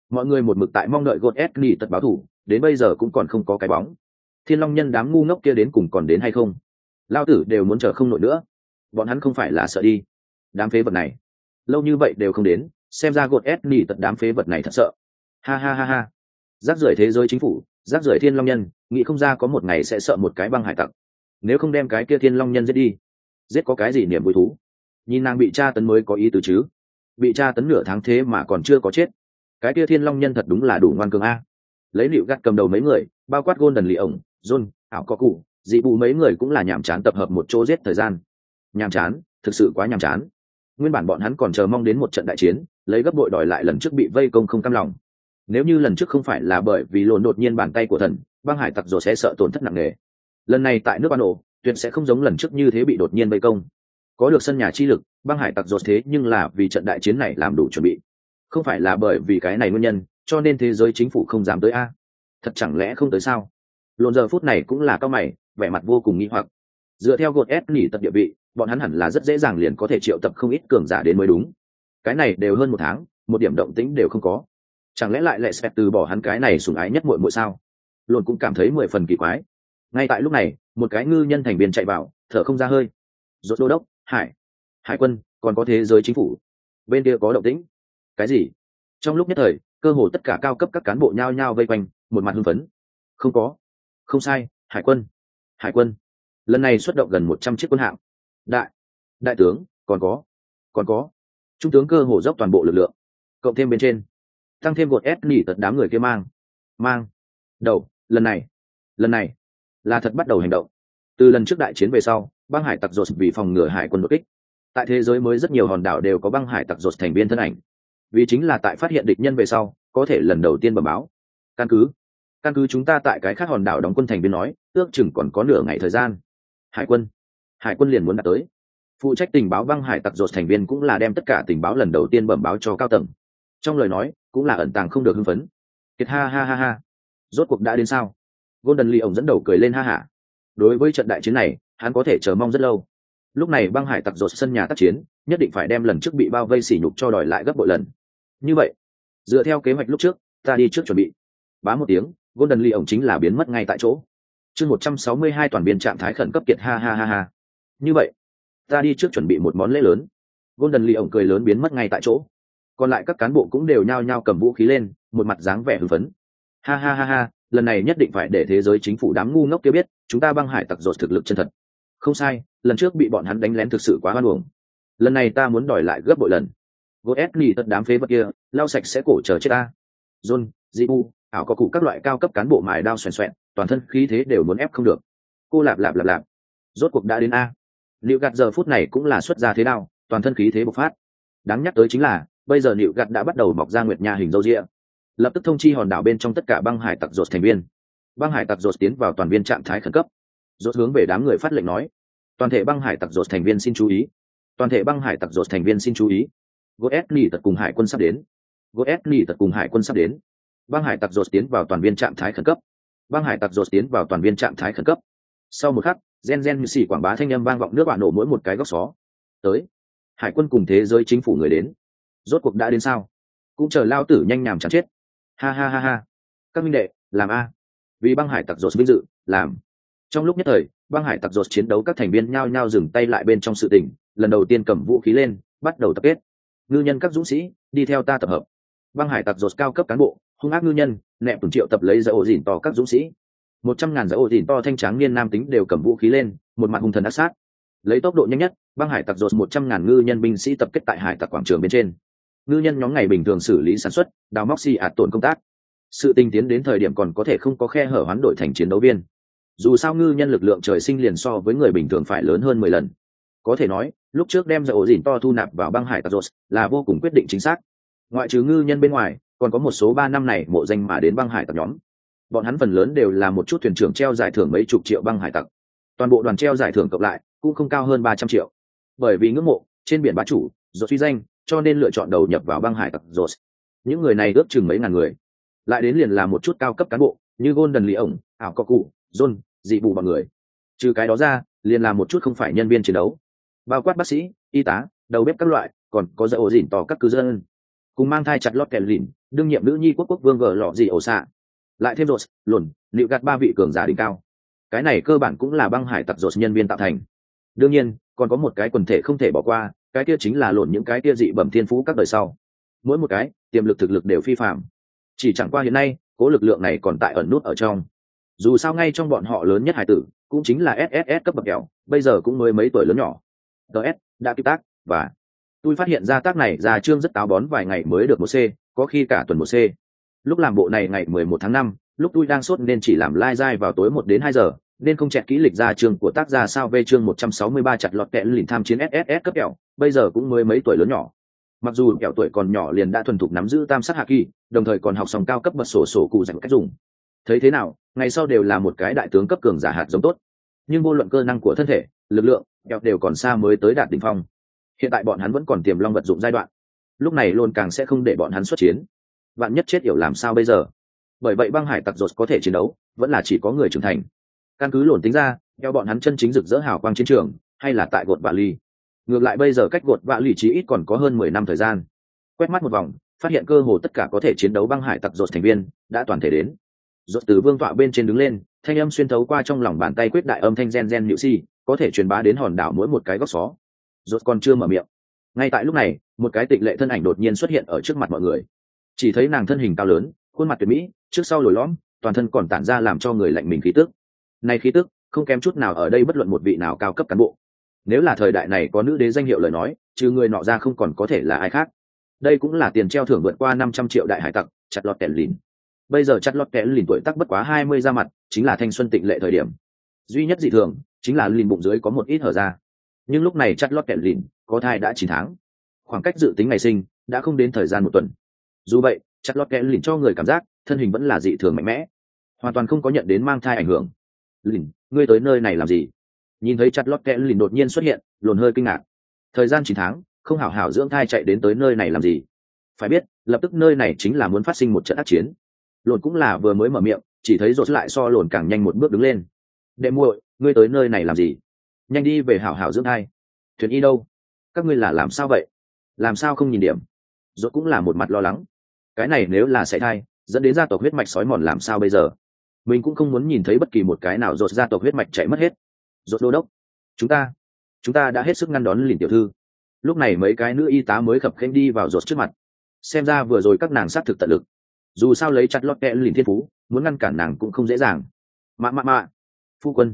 mọi người một mực tại mong đợi gột ép nghỉ tật báo thủ, đến bây giờ cũng còn không có cái bóng. Thiên Long nhân đám ngu ngốc kia đến cùng còn đến hay không? Lao tử đều muốn chờ không nổi nữa. Bọn hắn không phải là sợ đi. Đám phế vật này lâu như vậy đều không đến, xem ra gột ép nghỉ tật đám phế vật này thật sợ. Ha ha ha ha. Rác rưởi thế giới chính phủ, rác rưởi Thiên Long nhân, nghĩ không ra có một ngày sẽ sợ một cái băng hải tặc. Nếu không đem cái kia Thiên Long nhân giết đi, giết có cái gì niềm vui thú? Nhìn nàng bị tra tấn mới có ý tứ chứ. Bị tra tấn nửa tháng thế mà còn chưa có chết. Cái kia Thiên Long nhân thật đúng là đủ ngoan cường a. Lấy Liệu Gắt cầm đầu mấy người, bao quát Golden Lì ổng, John, ảo có cụ, dị bù mấy người cũng là nhàm chán tập hợp một chỗ giết thời gian. Nhàm chán, thực sự quá nhàm chán. Nguyên bản bọn hắn còn chờ mong đến một trận đại chiến, lấy gấp bội đòi lại lần trước bị vây công không cam lòng. Nếu như lần trước không phải là bởi vì lồn đột nhiên bàn tay của thần, băng hải tặc rồi sẽ sợ tổn thất nặng nề. Lần này tại nước ban ổ, tuyệt sẽ không giống lần trước như thế bị đột nhiên vây công. Có được sân nhà chi lực, băng hải tặc rồi thế nhưng là vì trận đại chiến này làm đủ chuẩn bị. Không phải là bởi vì cái này nguyên nhân, cho nên thế giới chính phủ không dám tới a. Thật chẳng lẽ không tới sao? Lồn giờ phút này cũng là cao mày, vẻ mặt vô cùng nghi hoặc. Dựa theo gột ép nỉ tật địa vị, bọn hắn hẳn là rất dễ dàng liền có thể triệu tập không ít cường giả đến mới đúng. Cái này đều hơn một tháng, một điểm động tĩnh đều không có. Chẳng lẽ lại sẽ từ bỏ hắn cái này sủng ái nhất muội muội sao? Lồn cũng cảm thấy 10 phần kỳ quái. Ngay tại lúc này, một cái ngư nhân thành viên chạy vào, thở không ra hơi. Rốt đô đốc, hải quân, còn có thế giới chính phủ. Bên kia có động tĩnh. Cái gì? Trong lúc nhất thời, cơ hồ tất cả cao cấp các cán bộ nhao nhao vây quanh, một mặt hưng phấn. Không có. Không sai, hải quân. Lần này xuất động gần 100 chiếc quân hạm. Đại tướng, còn có. Trung tướng cơ hồ dốc toàn bộ lực lượng. Cộng thêm bên trên, tăng thêm gột ép nỉ tật đám người kia mang đầu. Lần này là thật bắt đầu hành động. Từ lần trước đại chiến về sau, băng hải tặc rột vì phòng ngừa hải quân đột kích, tại thế giới mới rất nhiều hòn đảo đều có băng hải tặc rột thành viên thân ảnh, vì chính là tại phát hiện địch nhân về sau có thể lần đầu tiên bẩm báo. Căn cứ chúng ta tại cái khác hòn đảo đóng quân thành viên nói, ước chừng còn có nửa ngày thời gian, hải quân liền muốn đạt tới. Phụ trách tình báo băng hải tặc rột thành viên cũng là đem tất cả tình báo lần đầu tiên bẩm báo cho cao tầng, trong lời nói cũng là ẩn tàng không được hưng phấn. Kiệt ha ha ha ha, rốt cuộc đã đến sao? Golden Lee ổng dẫn đầu cười lên ha hả. Đối với trận đại chiến này, hắn có thể chờ mong rất lâu. Lúc này băng hải tặc rột sân nhà tác chiến, nhất định phải đem lần trước bị bao vây sỉ nhục cho đòi lại gấp bội lần. Như vậy, dựa theo kế hoạch lúc trước, ta đi trước chuẩn bị. Bá một tiếng, Golden Lee ổng chính là biến mất ngay tại chỗ. Chương 162 toàn biên trạng thái khẩn cấp kiệt ha ha ha ha. Như vậy, ta đi trước chuẩn bị một món lễ lớn. Golden Lee ổng cười lớn biến mất ngay tại chỗ. Còn lại các cán bộ cũng đều nhao nhao cầm vũ khí lên, một mặt dáng vẻ hưng phấn. Ha ha ha ha, lần này nhất định phải để thế giới chính phủ đám ngu ngốc kia biết, chúng ta băng hải tặc rột thực lực chân thật. Không sai, lần trước bị bọn hắn đánh lén thực sự quá hoan uổng. Lần này ta muốn đòi lại gấp bội lần. Goethe tật đám phế vật kia, lau sạch sẽ cổ chờ chết ta. John, Jibu, ảo có cụ các loại cao cấp cán bộ mài đao xoèn xoẹn, toàn thân khí thế đều muốn ép không được. Cô lạp. Rốt cuộc đã đến a. Liệu gạt giờ phút này cũng là xuất ra thế đao, toàn thân khí thế bộc phát. Đáng nhắc tới chính là, bây giờ Liệu gạt đã bắt đầu mọc ra nguyệt nha hình râu ria. Lập tức thông chi hòn đảo bên trong tất cả băng hải tặc rột thành viên. Băng hải tặc rột tiến vào toàn viên trạng thái khẩn cấp. Rột hướng về đám người phát lệnh nói: toàn thể băng hải tặc rột thành viên xin chú ý. Toàn thể băng hải tặc rột thành viên xin chú ý. Goethe tật cùng hải quân sắp đến. Goethe tật cùng hải quân sắp đến. Băng hải tặc rột tiến vào toàn viên trạng thái khẩn cấp. Băng hải tặc rột tiến vào toàn viên trạng thái khẩn cấp. Sau một khắc, gen như xì quảng bá thanh âm vang vọng nước bạn nổ mỗi một cái góc xó. Tới, hải quân cùng thế giới chính phủ người đến. Rốt cuộc đã đến sao? Cũng chờ lao tử nhanh nhảm chẳng chết. Ha ha ha ha. Các minh đệ, làm a. Vì băng hải tặc rột vinh dự, làm. Trong lúc nhất thời, băng hải tặc rột chiến đấu các thành viên nhao nhao dừng tay lại bên trong sự tình, lần đầu tiên cầm vũ khí lên, bắt đầu tập kết. Ngư nhân các dũng sĩ, đi theo ta tập hợp. Băng hải tặc rột cao cấp cán bộ, hung ác ngư nhân, nẹp tuần triệu tập lấy giải ổ dìn to các dũng sĩ. 100.000 giải ổ dìn to thanh tráng niên nam tính đều cầm vũ khí lên, một mặt hung thần ác sát. Lấy tốc độ nhanh nhất, băng hải tặc rột 100.000 ngư nhân binh sĩ tập kết tại hải tặc quảng trường bên trên. Ngư nhân nhóm ngày bình thường xử lý sản xuất, đào móc xi ạt tổn công tác. Sự tình tiến đến thời điểm còn có thể không có khe hở hoán đổi thành chiến đấu viên. Dù sao ngư nhân lực lượng trời sinh liền so với người bình thường phải lớn hơn 10 lần. Có thể nói, lúc trước đem giải ổ dìn to thu nạp vào băng hải tặc rột là vô cùng quyết định chính xác. Ngoại trừ ngư nhân bên ngoài, còn có một số 3 năm này mộ danh mà đến băng hải tặc nhóm. Bọn hắn phần lớn đều là một chút thuyền trưởng treo giải thưởng mấy chục triệu băng hải tặc. Toàn bộ đoàn treo giải thưởng cộng lại cũng không cao hơn 300 triệu. Bởi vì ngưỡng mộ trên biển bá chủ, rột suy danh, cho nên lựa chọn đầu nhập vào băng hải tặc rột. Những người này ước chừng mấy ngàn người. Lại đến liền là một chút cao cấp cán bộ, như Golden Lee ổng, ảo có cụ, John, dị bù bọn người. Trừ cái đó ra, liền là một chút không phải nhân viên chiến đấu, bao quát bác sĩ, y tá, đầu bếp các loại, còn có giải ổ dìn to các cư dân. cùng mang thai chặt lót kèn lìn đương nhiệm nữ nhi quốc vương gờ lọ gì ổ xạ, lại thêm rột lùn liệu gạt ba vị cường giả đỉnh cao. Cái này cơ bản cũng là băng hải tặc rột nhân viên tạo thành. Đương nhiên còn có một cái quần thể không thể bỏ qua, cái kia chính là lộn những cái kia dị bẩm thiên phú các đời sau. Mỗi một cái tiềm lực thực lực đều phi phàm, chỉ chẳng qua hiện nay cố lực lượng này còn tại ẩn nút ở trong. Dù sao ngay trong bọn họ lớn nhất hải tử cũng chính là SSS cấp bậc kẹo, bây giờ cũng mới mấy tuổi lớn nhỏ. DS đã kịp tác, và tôi phát hiện ra tác này ra chương rất táo bón, vài ngày mới được 1C, có khi cả tuần 1C. Lúc làm bộ này ngày 11 tháng 5, lúc tôi đang sốt nên chỉ làm live dai vào tối 1 đến 2 giờ, nên không chẹt kỹ lịch ra chương của tác giả sao về chương 163 chặt lọt kẹo lìn tham chiến SSS cấp kẹo, bây giờ cũng mới mấy tuổi lớn nhỏ. Mặc dù kẹo tuổi còn nhỏ liền đã thuần thục nắm giữ tam sát hạ kỳ, đồng thời còn học xong cao cấp bật sổ cụ dành cách dùng. Thấy thế nào, ngày sau đều là một cái đại tướng cấp cường giả hạt giống tốt. Nhưng vô luận cơ năng của thân thể, lực lượng, kẹo đều còn xa mới tới đạt đỉnh phong. Hiện tại bọn hắn vẫn còn tiềm long vật dụng giai đoạn. Lúc này luôn càng sẽ không để bọn hắn xuất chiến. Vạn nhất chết yểu làm sao bây giờ? Bởi vậy băng hải tặc rột có thể chiến đấu, vẫn là chỉ có người trưởng thành. Căn cứ lồn tính ra, theo bọn hắn chân chính rực rỡ hào quang chiến trường, hay là tại gột vạ ly. Ngược lại bây giờ cách gột vạ ly chí ít còn có hơn 10 năm thời gian. Quét mắt một vòng, phát hiện cơ hồ tất cả có thể chiến đấu băng hải tặc rột thành viên đã toàn thể đến. Rột từ vương tọa bên trên đứng lên, thanh âm xuyên thấu qua trong lòng bàn tay quyết đại âm thanh gen gen nhự si, có thể truyền bá đến hòn đảo mỗi một cái góc xó. Rột còn chưa mở miệng. Ngay tại lúc này, một cái tịnh lệ thân ảnh đột nhiên xuất hiện ở trước mặt mọi người. Chỉ thấy nàng thân hình cao lớn, khuôn mặt tuyệt mỹ, trước sau lồi lõm, toàn thân còn tản ra làm cho người lạnh mình khí tức. Này khí tức không kém chút nào ở đây bất luận một vị nào cao cấp cán bộ. Nếu là thời đại này có nữ đế danh hiệu lời nói, trừ người nọ ra không còn có thể là ai khác. Đây cũng là tiền treo thưởng vượt qua 500 triệu đại hải tặc, chặt lọt kẹn lìn. Bây giờ chặt lọt kẹn lìn tuổi tác bất quá 20 ra mặt, chính là thanh xuân tịnh lệ thời điểm. Duy nhất dị thường chính là lìn bụng dưới có một ít hở ra. Nhưng lúc này chặt lọt kẹn lìn có thai đã 9 tháng. Khoảng cách dự tính ngày sinh đã không đến thời gian 1 tuần. Dù vậy, chặt lọt kẹn lìn cho người cảm giác thân hình vẫn là dị thường mạnh mẽ, hoàn toàn không có nhận đến mang thai ảnh hưởng. Lìn, ngươi tới nơi này làm gì? Nhìn thấy chặt lọt kẽ lìn đột nhiên xuất hiện, lồn hơi kinh ngạc. Thời gian 9 tháng, không hảo hảo dưỡng thai chạy đến tới nơi này làm gì? Phải biết, lập tức nơi này chính là muốn phát sinh một trận ác chiến. Lồn cũng là vừa mới mở miệng, chỉ thấy rột lại so lồn càng nhanh một bước đứng lên. Đệ muội, ngươi tới nơi này làm gì? Nhanh đi về hảo hảo dưỡng thai. Thuyền y đâu? Các ngươi là làm sao vậy? Làm sao không nhìn điểm? Rột cũng là một mặt lo lắng. Cái này nếu là sảy thai, dẫn đến gia tộc huyết mạch sói mòn làm sao bây giờ? Mình cũng không muốn nhìn thấy bất kỳ một cái nào rột gia tộc huyết mạch chạy mất hết. Rột đô đốc, chúng ta đã hết sức ngăn đón lìn tiểu thư. Lúc này mấy cái nữ y tá mới khập khênh đi vào rột trước mặt. Xem ra vừa rồi các nàng sát thực tận lực. Dù sao lấy chặt lót kẽ lìn thiên phú, muốn ngăn cản nàng cũng không dễ dàng. Mạ, phu quân,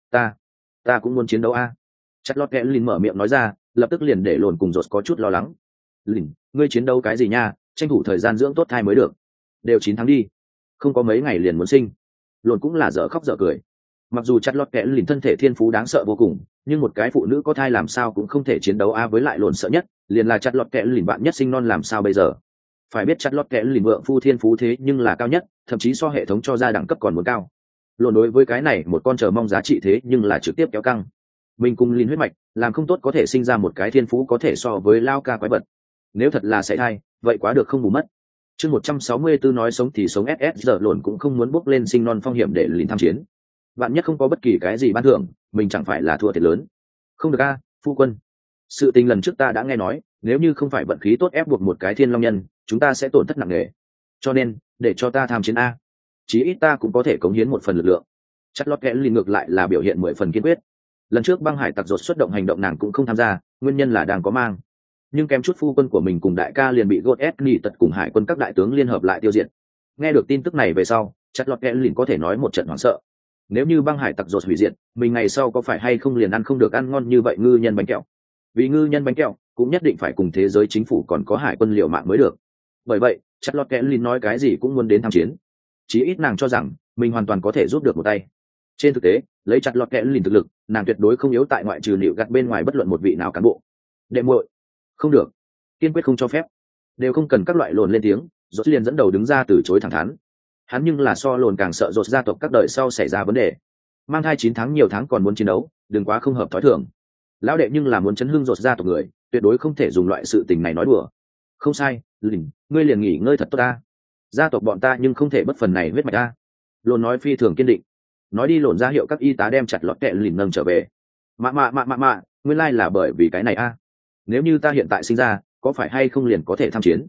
ta cũng muốn chiến đấu a. Chặt lót kẽ lìn mở miệng nói ra, lập tức liền để lồn cùng rột có chút lo lắng. Lìn, ngươi chiến đấu cái gì nha? Tranh thủ thời gian dưỡng tốt thai mới được. Đều 9 tháng đi, không có mấy ngày liền muốn sinh. Lồn cũng là dở khóc dở cười. Mặc dù chặt lọt kẽ lìn thân thể thiên phú đáng sợ vô cùng, nhưng một cái phụ nữ có thai làm sao cũng không thể chiến đấu với lại lồn sợ nhất liền là chặt lọt kẽ lìn bạn nhất sinh non làm sao bây giờ. Phải biết chặt lọt kẽ lìn vượng phu thiên phú thế nhưng là cao nhất, thậm chí so hệ thống cho ra đẳng cấp còn muốn cao. Lồn đối với cái này một con chờ mong giá trị thế nhưng là trực tiếp kéo căng. Mình cùng lìn huyết mạch làm không tốt có thể sinh ra một cái thiên phú có thể so với lao ca quái vật. Nếu thật là sẽ thai, vậy quá được không bù mất. Chương 164 nói sống thì sống SS giờ lồn cũng không muốn bốc lên sinh non phong hiểm để lìn tham chiến. Vạn nhất không có bất kỳ cái gì ban thưởng, mình chẳng phải là thua thiệt lớn. Không được a, phu quân. Sự tình lần trước ta đã nghe nói, nếu như không phải vận khí tốt ép buộc một cái thiên long nhân, chúng ta sẽ tổn thất nặng nề. Cho nên, để cho ta tham chiến a. Chí ít ta cũng có thể cống hiến một phần lực lượng. Chặt lót kẽ lìn ngược lại là biểu hiện 10 phần kiên quyết. Lần trước băng hải tặc rột xuất động hành động nàng cũng không tham gia, nguyên nhân là đang có mang. Nhưng kém chút phu quân của mình cùng đại ca liền bị gột ép nghỉ tật cùng hải quân các đại tướng liên hợp lại tiêu diệt. Nghe được tin tức này về sau, chặt lọt kẽ lìn có thể nói một trận hoảng sợ. Nếu như băng hải tặc rột hủy diệt, mình ngày sau có phải hay không liền ăn không được ăn ngon như vậy ngư nhân bánh kẹo. Vì ngư nhân bánh kẹo cũng nhất định phải cùng thế giới chính phủ còn có hải quân liều mạng mới được. Bởi vậy chặt lọt kẽ lìn nói cái gì cũng muốn đến tham chiến. Chí ít nàng cho rằng mình hoàn toàn có thể giúp được một tay. Trên thực tế, lấy chặt lọt kẽ lìn thực lực, nàng tuyệt đối không yếu tại ngoại trừ nịu gặt bên ngoài bất luận một vị nào cán bộ. Đệ muội, không được, kiên quyết không cho phép. Đều không cần các loại lồn lên tiếng, rốt liền dẫn đầu đứng ra từ chối thẳng thắn. Hắn nhưng là so lồn càng sợ rột gia tộc các đời sau xảy ra vấn đề. Mang thai 9 tháng nhiều tháng còn muốn chiến đấu, đừng quá không hợp thói thường. Lão đệ nhưng là muốn chấn hưng rột gia tộc người, tuyệt đối không thể dùng loại sự tình này nói đùa. Không sai, lìn, ngươi liền nghỉ ngơi thật tốt ta. Gia tộc bọn ta nhưng không thể bất phần này huyết mạch ta. Lồn nói phi thường kiên định. Nói đi lồn ra hiệu các y tá đem chặt lọt kẹ lìn nâng trở về. Mạ, nguyên lai là bởi vì cái này a. Nếu như ta hiện tại sinh ra, có phải hay không liền có thể tham chiến?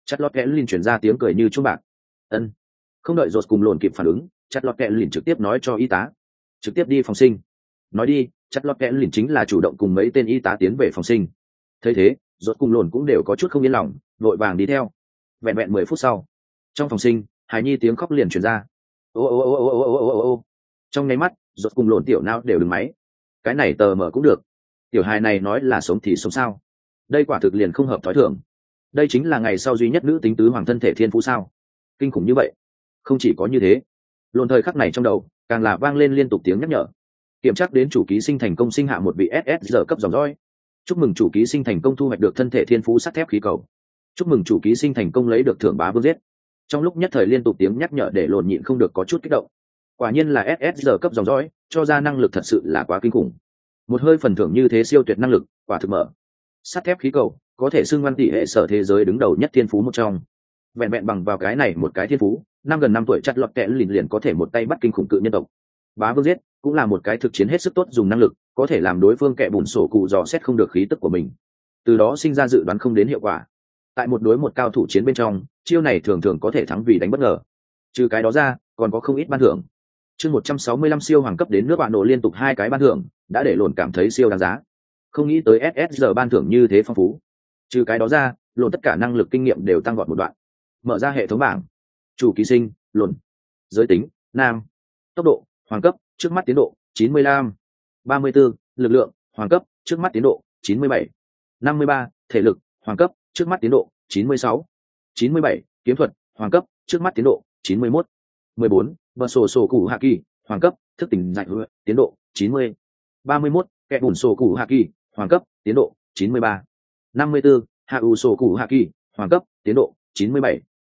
chặt lọt kẽ lìn chuyển ra tiếng cười như chuông bạc. Ân. Không đợi Rốt cùng lồn kịp phản ứng, chặt lọt kẽ lìn trực tiếp nói cho y tá, trực tiếp đi phòng sinh. Nói đi, chặt lọt kẽ lìn chính là chủ động cùng mấy tên y tá tiến về phòng sinh. Thấy thế, Rốt cùng lồn cũng đều có chút không yên lòng, vội vàng đi theo. Vẹn vẹn 10 phút sau, trong phòng sinh, hài nhi tiếng khóc liền truyền ra. Ô ô ô ô ô ô ô ô ô. Trong nháy mắt, Rốt cùng lồn tiểu não đều đứng máy. Cái này tờ mở cũng được. Tiểu hài này nói là sống thì sống sao? Đây quả thực liền không hợp thói thường. Đây chính là ngày sau duy nhất nữ tính tứ hoàng thân thể thiên phú sao? Kinh khủng như vậy. Không chỉ có như thế, lồn thời khắc này trong đầu càng là vang lên liên tục tiếng nhắc nhở. Kiểm tra đến chủ ký sinh thành công sinh hạ một vị SSR cấp dòng dõi. Chúc mừng chủ ký sinh thành công thu hoạch được thân thể thiên phú sắt thép khí cầu. Chúc mừng chủ ký sinh thành công lấy được thưởng bá vương giết. Trong lúc nhất thời liên tục tiếng nhắc nhở để lồn nhịn không được có chút kích động. Quả nhiên là SSR cấp dòng dõi, cho ra năng lực thật sự là quá kinh khủng. Một hơi phần thưởng như thế siêu tuyệt năng lực, quả thực mở. Sắt thép khí cầu có thể xưng văn tỷ hệ sở thế giới đứng đầu nhất thiên phú một trong. Vẹn vẹn bằng vào cái này một cái thiên phú, gần 5 tuổi chặt lọt kẽ liền có thể một tay bắt kinh khủng cự nhân tộc. Bá vương giết cũng là một cái thực chiến hết sức tốt dùng năng lực, có thể làm đối phương kẻ bùn sổ cụ dò xét không được khí tức của mình, từ đó sinh ra dự đoán không đến hiệu quả. Tại một đối một cao thủ chiến bên trong, chiêu này thường thường có thể thắng vì đánh bất ngờ. Trừ cái đó ra, còn có không ít ban thưởng. Chương 165 siêu hoàng cấp đến nước bạn nổ liên tục 2 cái ban thưởng, đã để lồn cảm thấy siêu đáng giá. Không nghĩ tới SSR ban thưởng như thế phong phú. Trừ cái đó ra, lồn tất cả năng lực kinh nghiệm đều tăng vọt một đoạn. Mở ra hệ thống bảng. Chủ ký sinh, lồn. Giới tính, nam. Tốc độ, hoàng cấp, trước mắt tiến độ 95. 34, lực lượng, hoàng cấp, trước mắt tiến độ 97. 53, thể lực, hoàng cấp, trước mắt tiến độ 96. 97, kiếm thuật, hoàng cấp, trước mắt tiến độ 91. 14, bờ sổ sổ cụ hạ kỳ, hoàng cấp, thức tỉnh dạy hứa, tiến độ 90. 31, kẻ bùn sổ cụ hạ kỳ, hoàng cấp, tiến độ 93. 54, hạ ủ sổ cụ hạ kỳ, hoàng cấp, tiến độ 97.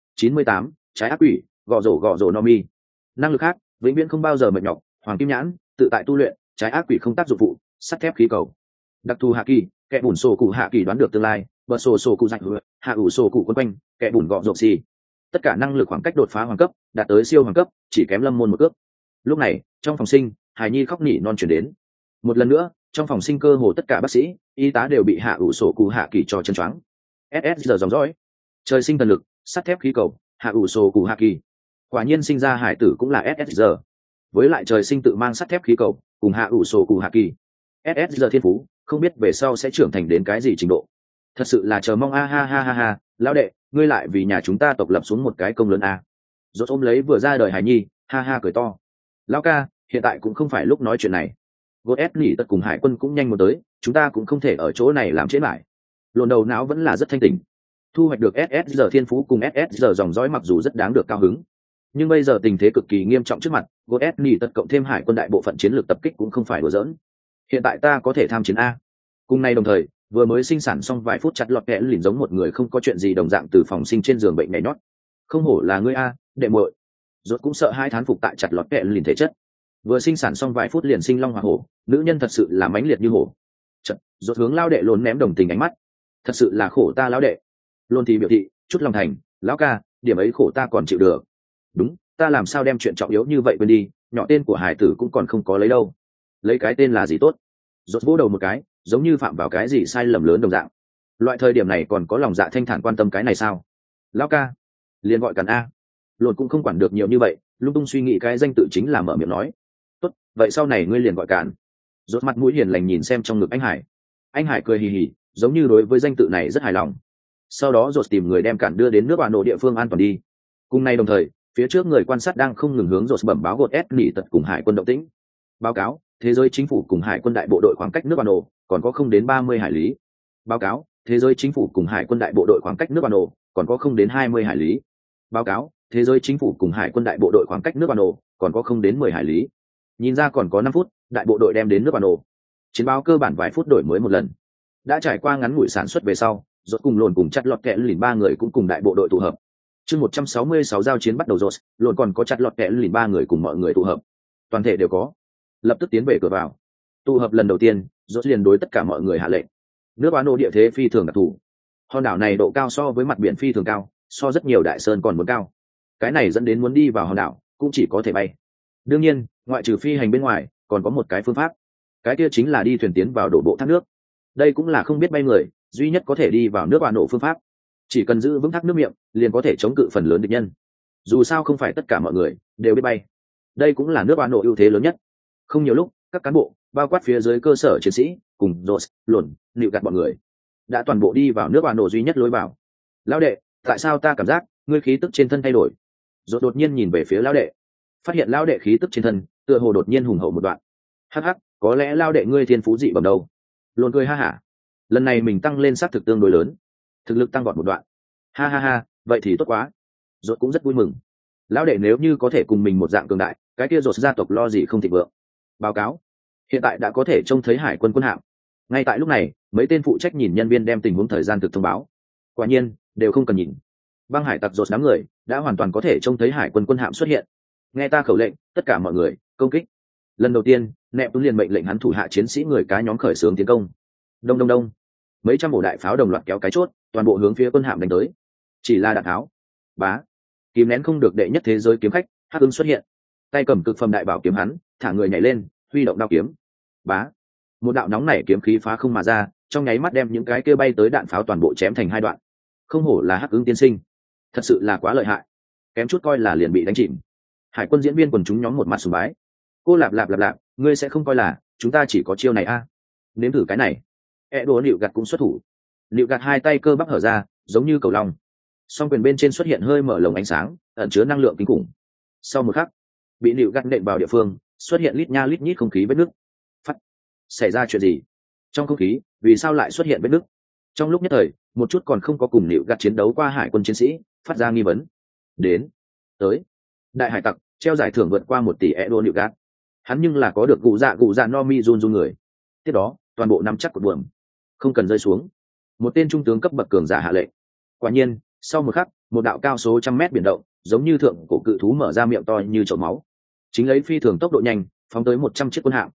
98, trái ác quỷ, gò rổ no mi. Năng lực khác, vĩnh viễn không bao giờ mệt nhọc, hoàng kim nhãn, tự tại tu luyện, trái ác quỷ không tác dụng phụ, sắt thép khí cầu. Đặc thù hạ kỳ, kẻ bùn sổ cụ hạ kỳ đoán được tương lai, bờ sổ cụ dạy hứa, hạ ủ sổ cụ quân quanh, kẻ bùn gọ rộp xì. Tất cả năng lực khoảng cách đột phá hoàng cấp, đạt tới siêu hoàng cấp, chỉ kém lâm môn một cước. Lúc này, trong phòng sinh, hài nhi khóc nỉ non chuyển đến. Một lần nữa, trong phòng sinh cơ hồ tất cả bác sĩ, y tá đều bị hạ ủ sổ cụ hạ kỳ cho chân choáng. SSR dòng dõi, trời sinh thần lực, sắt thép khí cầu, hạ ủ sổ cụ hạ kỳ. Quả nhiên sinh ra hải tử cũng là SSR. Với lại trời sinh tự mang sắt thép khí cầu, cùng hạ ủ sổ cụ hạ kỳ. SSR thiên phú, không biết về sau sẽ trưởng thành đến cái gì trình độ. Thật sự là chờ mong a ha ha ha ha, lão đệ, ngươi lại vì nhà chúng ta tộc lập xuống một cái công lớn a. Rốt ôm lấy vừa ra đời hài nhi, ha ha cười to. Lão ca, hiện tại cũng không phải lúc nói chuyện này. Gốt ép nỉ tất cùng hải quân cũng nhanh muốn tới, chúng ta cũng không thể ở chỗ này làm trễ lại. Lồn đầu não vẫn là rất thanh tỉnh. Thu hoạch được SSR thiên phú cùng SSR dòng dõi mặc dù rất đáng được cao hứng, nhưng bây giờ tình thế cực kỳ nghiêm trọng trước mặt, gốt ép nỉ tất cộng thêm hải quân đại bộ phận chiến lược tập kích cũng không phải đùa giỡn. Hiện tại ta có thể tham chiến a. Cùng nay đồng thời, vừa mới sinh sản xong vài phút chặt lọt kẽ lìn giống một người không có chuyện gì đồng dạng từ phòng sinh trên giường bệnh nhảy nhót. Không hổ là ngươi a, đệ muội. Rốt cũng sợ hai thán phục tại chặt lọt kẽ lìn thể chất. Vừa sinh sản xong vài phút liền sinh long hỏa hổ, nữ nhân thật sự là mãnh liệt như hổ. Chật, rốt hướng lao đệ lồn ném đồng tình ánh mắt. Thật sự là khổ ta lão đệ. Lồn thì biểu thị, chút lòng thành, lão ca, điểm ấy khổ ta còn chịu được. Đúng, ta làm sao đem chuyện trọng yếu như vậy quên đi, nhỏ tên của hải tử cũng còn không có lấy đâu. Lấy cái tên là gì tốt? Rốt vỗ đầu một cái, giống như phạm vào cái gì sai lầm lớn đồng dạng. Loại thời điểm này còn có lòng dạ thanh thản quan tâm cái này sao? Lão ca, liền gọi Càn a. Lồn cũng không quản được nhiều như vậy, lung tung suy nghĩ cái danh tự chính là mở miệng nói. Tốt, vậy sau này ngươi liền gọi Càn. Rốt mặt mũi hiền lành nhìn xem trong ngực anh Hải. Anh Hải cười hì hì, giống như đối với danh tự này rất hài lòng. Sau đó Rốt tìm người đem Càn đưa đến nước bạn nổ địa phương an toàn đi. Cùng nay đồng thời, phía trước người quan sát đang không ngừng hướng Rốt bẩm báo gột S nỉ tật cùng hải quân động tĩnh. Báo cáo, thế giới chính phủ cùng hải quân đại bộ đội khoảng cách nước bạn nổ còn có không đến 30 hải lý. Báo cáo, thế giới chính phủ cùng hải quân đại bộ đội khoảng cách nước bạn nổ còn có không đến 20 hải lý. Báo cáo, thế giới chính phủ cùng hải quân đại bộ đội khoảng cách nước bạn nổ còn có không đến 10 hải lý. Nhìn ra còn có 5 phút, đại bộ đội đem đến nước bạn nổ. Chiến báo cơ bản vài phút đổi mới một lần. Đã trải qua ngắn ngủi sản xuất về sau, Rốt cùng lồn cùng chặt lọt kẽ lìn ba người cũng cùng đại bộ đội tụ hợp. Chương 166 giao chiến bắt đầu rồi, lồn còn có chặt lọt kẽ lìn ba người cùng mọi người tụ hợp. Toàn thể đều có. Lập tức tiến về cửa vào. Tụ hợp lần đầu tiên, Rốt liền đối tất cả mọi người hạ lệnh. Nước Á nô địa thế phi thường đặc thù. Hòn đảo này độ cao so với mặt biển phi thường cao, so rất nhiều đại sơn còn muốn cao. Cái này dẫn đến muốn đi vào hòn đảo cũng chỉ có thể bay. Đương nhiên, ngoại trừ phi hành bên ngoài, còn có một cái phương pháp. Cái kia chính là đi thuyền tiến vào đổ bộ thác nước. Đây cũng là không biết bay người, duy nhất có thể đi vào nước Á nổ phương pháp. chỉ cần giữ vững thác nước miệng liền có thể chống cự phần lớn địch nhân. Dù sao không phải tất cả mọi người đều biết bay, đây cũng là nước Oan Nộ ưu thế lớn nhất. Không nhiều lúc, các cán bộ bao quát phía dưới cơ sở chiến sĩ cùng rột lồn nịu gạt bọn người đã toàn bộ đi vào nước Oan Nộ duy nhất lối vào. Lão đệ, tại sao ta cảm giác ngươi khí tức trên thân thay đổi? Rột đột nhiên nhìn về phía lão đệ, phát hiện lão đệ khí tức trên thân tựa hồ đột nhiên hùng hậu một đoạn. Hắc hắc, có lẽ lão đệ ngươi thiên phú dị bẩm đâu? Lồn cười ha hả, lần này mình tăng lên sát thực tương đối lớn, thực lực tăng vọt một đoạn. Ha ha ha, vậy thì tốt quá. Rốt cũng rất vui mừng. Lão đệ nếu như có thể cùng mình một dạng cường đại, cái kia rốt gia tộc lo gì không thịnh vượng. Báo cáo, hiện tại đã có thể trông thấy hải quân quân hạm. Ngay tại lúc này, mấy tên phụ trách nhìn nhân viên đem tình huống thời gian thực thông báo. Quả nhiên, đều không cần nhìn. Băng hải tặc rốt đám người đã hoàn toàn có thể trông thấy hải quân quân hạm xuất hiện. Nghe ta khẩu lệnh, tất cả mọi người công kích. Lần đầu tiên, Nẹp Tuấn liền mệnh lệnh hắn thủ hạ chiến sĩ người cá nhóm khởi xướng tiến công. Đông đông đông, mấy trăm ổ đại pháo đồng loạt kéo cái chốt, toàn bộ hướng phía quân hạm đánh tới. Chỉ là đạn tháo. Bá, kìm nén không được đệ nhất thế giới kiếm khách Hắc Ưng xuất hiện, tay cầm cực phẩm đại bảo kiếm hắn thả người nhảy lên, huy động đao kiếm. Bá, một đạo nóng nảy kiếm khí phá không mà ra, trong nháy mắt đem những cái kia bay tới đạn pháo toàn bộ chém thành hai đoạn. Không hổ là Hắc Ưng tiên sinh, thật sự là quá lợi hại, kém chút coi là liền bị đánh chìm. Hải quân diễn viên quần chúng nhóm một mặt sùng bái. Cô lạp lạp lạp lạp, ngươi sẽ không coi là chúng ta chỉ có chiêu này a? Nếm thử cái này. Đố Nịu Gạt cũng xuất thủ. Nịu Gạt hai tay cơ bắp hở ra, giống như cầu long. Song quyền bên trên xuất hiện hơi mở lồng ánh sáng, ẩn chứa năng lượng kinh khủng. Sau một khắc, bị Nịu Gạt nện vào địa phương, xuất hiện lít nha lít nhít không khí vết nứt. Phắt, xảy ra chuyện gì? Trong không khí, vì sao lại xuất hiện vết nứt? Trong lúc nhất thời, một chút còn không có cùng Nịu Gạt chiến đấu qua hải quân chiến sĩ phát ra nghi vấn. Đến, tới, đại hải tặc treo giải thưởng vượt qua 1 tỷ Edo Nịu Gạt. Hắn nhưng là có được cụ dạ no mi run người. Tiếp đó, toàn bộ nắm chắc cột buồm, không cần rơi xuống. Một tên trung tướng cấp bậc cường giả hạ lệnh. Quả nhiên, sau một khắc, một đạo cao số trăm mét biển động, giống như thượng cổ cự thú mở ra miệng to như chậu máu, chính lấy phi thường tốc độ nhanh phóng tới 100 chiếc quân hạm.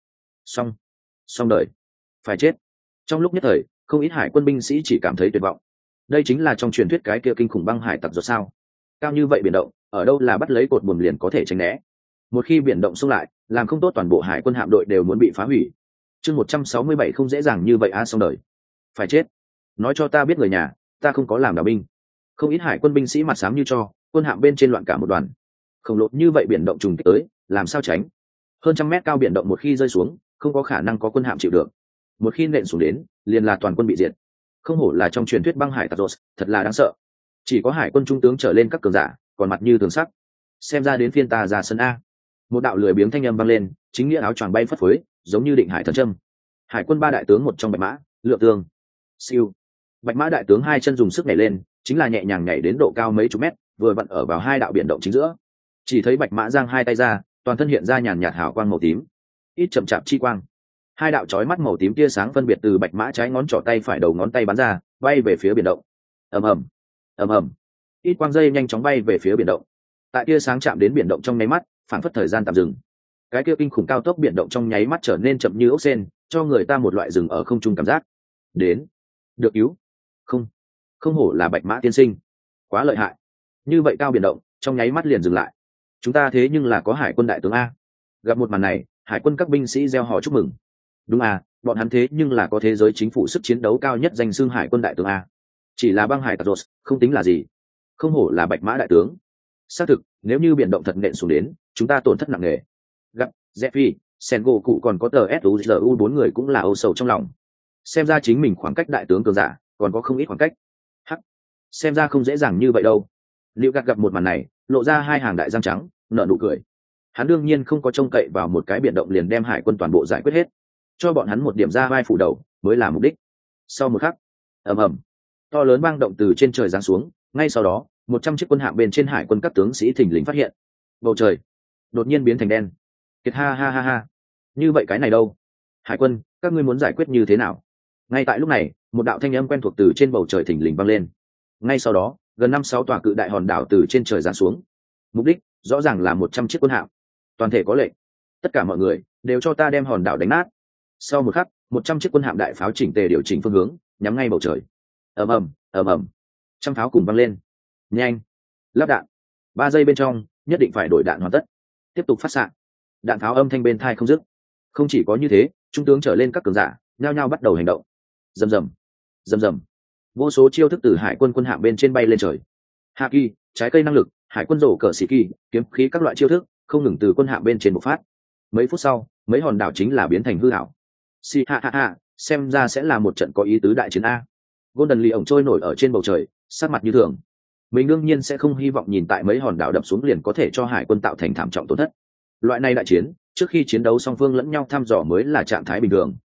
Xong đời, phải chết. Trong lúc nhất thời, không ít hải quân binh sĩ chỉ cảm thấy tuyệt vọng. Đây chính là trong truyền thuyết cái kia kinh khủng băng hải tặc rồi sao? Cao như vậy biển động, ở đâu là bắt lấy cột buồm liền có thể tránh né. Một khi biển động xông lại, làm không tốt toàn bộ hải quân hạm đội đều muốn bị phá hủy. Chương 167 không dễ dàng như vậy a, xong đời, phải chết. Nói cho ta biết người nhà, ta không có làm đào binh. Không ít hải quân binh sĩ mặt xám như cho, quân hạm bên trên loạn cả một đoàn. Khổng lồ như vậy biển động trùng kích tới, làm sao tránh? Hơn trăm mét cao biển động một khi rơi xuống, không có khả năng có quân hạm chịu được. Một khi nện xuống đến, liền là toàn quân bị diệt. Không hổ là trong truyền thuyết băng hải tặc, thật là đáng sợ. Chỉ có hải quân trung tướng trở lên các cường giả, còn mặt như tường sắt. Xem ra đến phiên ta ra sân a. Một đạo lười biếng thanh âm vang lên, chính nghĩa áo choàng bay phất phới, giống như định hải thần châm. Hải quân ba đại tướng một trong Bạch Mã, Lượng Tương. Siêu. Bạch Mã đại tướng hai chân dùng sức nhảy lên, chính là nhẹ nhàng nhảy đến độ cao mấy chục mét, vừa vặn ở vào hai đạo biển động chính giữa. Chỉ thấy Bạch Mã giang hai tay ra, toàn thân hiện ra nhàn nhạt hào quang màu tím, ít chậm chạp chi quang. Hai đạo chói mắt màu tím tia sáng phân biệt từ Bạch Mã trái ngón trỏ tay phải đầu ngón tay bắn ra, bay về phía biển động. Ầm ầm, ầm ầm. Ít quang dây nhanh chóng bay về phía biển động. Tại tia sáng chạm đến biển động trong nháy mắt, phản phất thời gian tạm dừng. Cái kia kinh khủng cao tốc biển động trong nháy mắt trở nên chậm như ốc sên, cho người ta một loại dừng ở không trung cảm giác. Đến, được cứu. Không hổ là Bạch Mã tiên sinh, quá lợi hại. Như vậy cao biển động, trong nháy mắt liền dừng lại. Chúng ta thế nhưng là có hải quân đại tướng a. Gặp một màn này, hải quân các binh sĩ reo hò chúc mừng. Đúng à, bọn hắn thế nhưng là có thế giới chính phủ sức chiến đấu cao nhất, danh xưng hải quân đại tướng a. Chỉ là băng hải tặc không tính là gì. Không hổ là Bạch Mã đại tướng. Xác thực, nếu như biển động thật nện xuống đến, chúng ta tổn thất nặng nề. Gặp Zephy, Sengoku còn có tờ SUZU 4 người cũng là âu sầu trong lòng. Xem ra chính mình khoảng cách đại tướng cường giả còn có không ít khoảng cách. Hắc, xem ra không dễ dàng như vậy đâu. Liệu gặp một màn này, lộ ra hai hàng đại răng trắng, nở nụ cười. Hắn đương nhiên không có trông cậy vào một cái biển động liền đem hải quân toàn bộ giải quyết hết, cho bọn hắn một điểm ra vai phủ đầu mới là mục đích. Sau một khắc, ầm ầm, to lớn băng động từ trên trời giáng xuống, ngay sau đó 100 chiếc quân hạm bên trên hải quân các tướng sĩ thình lình phát hiện bầu trời đột nhiên biến thành đen. Kiệt ha ha ha ha, như vậy cái này đâu? Hải quân, các ngươi muốn giải quyết như thế nào? Ngay tại lúc này, một đạo thanh âm quen thuộc từ trên bầu trời thình lình vang lên. Ngay sau đó, gần 5-6 tòa cự đại hòn đảo từ trên trời giáng xuống. Mục đích rõ ràng là 100 chiếc quân hạm. Toàn thể có lệnh, tất cả mọi người đều cho ta đem hòn đảo đánh nát. Sau một khắc, 100 chiếc quân hạm đại pháo chỉnh tề điều chỉnh phương hướng, nhắm ngay bầu trời. Ầm ầm, ầm ầm. Trăm pháo cùng vang lên. Nhanh, lắp đạn. 3 giây bên trong, nhất định phải đổi đạn hoàn tất. Tiếp tục phát xạ. Đạn pháo âm thanh bên tai không dứt. Không chỉ có như thế, trung tướng trở lên các cường giả nhao nhao bắt đầu hành động. Rầm rầm, rầm rầm. vô số chiêu thức từ hải quân quân hạm bên trên bay lên trời. Hạ kỳ, trái cây năng lực, hải quân rổ cờ xì kỳ, kiếm khí các loại chiêu thức không ngừng từ quân hạm bên trên bộc phát. Mấy phút sau, mấy hòn đảo chính là biến thành hư ảo. Si ha ha ha, xem ra sẽ là một trận có ý tứ đại chiến a. Golden Lee ổng trôi nổi ở trên bầu trời, sát mặt như thường. Mình đương nhiên sẽ không hy vọng nhìn tại mấy hòn đảo đập xuống liền có thể cho hải quân tạo thành thảm trọng tổn thất. Loại này đại chiến, trước khi chiến đấu song phương lẫn nhau thăm dò mới là trạng thái bình thường.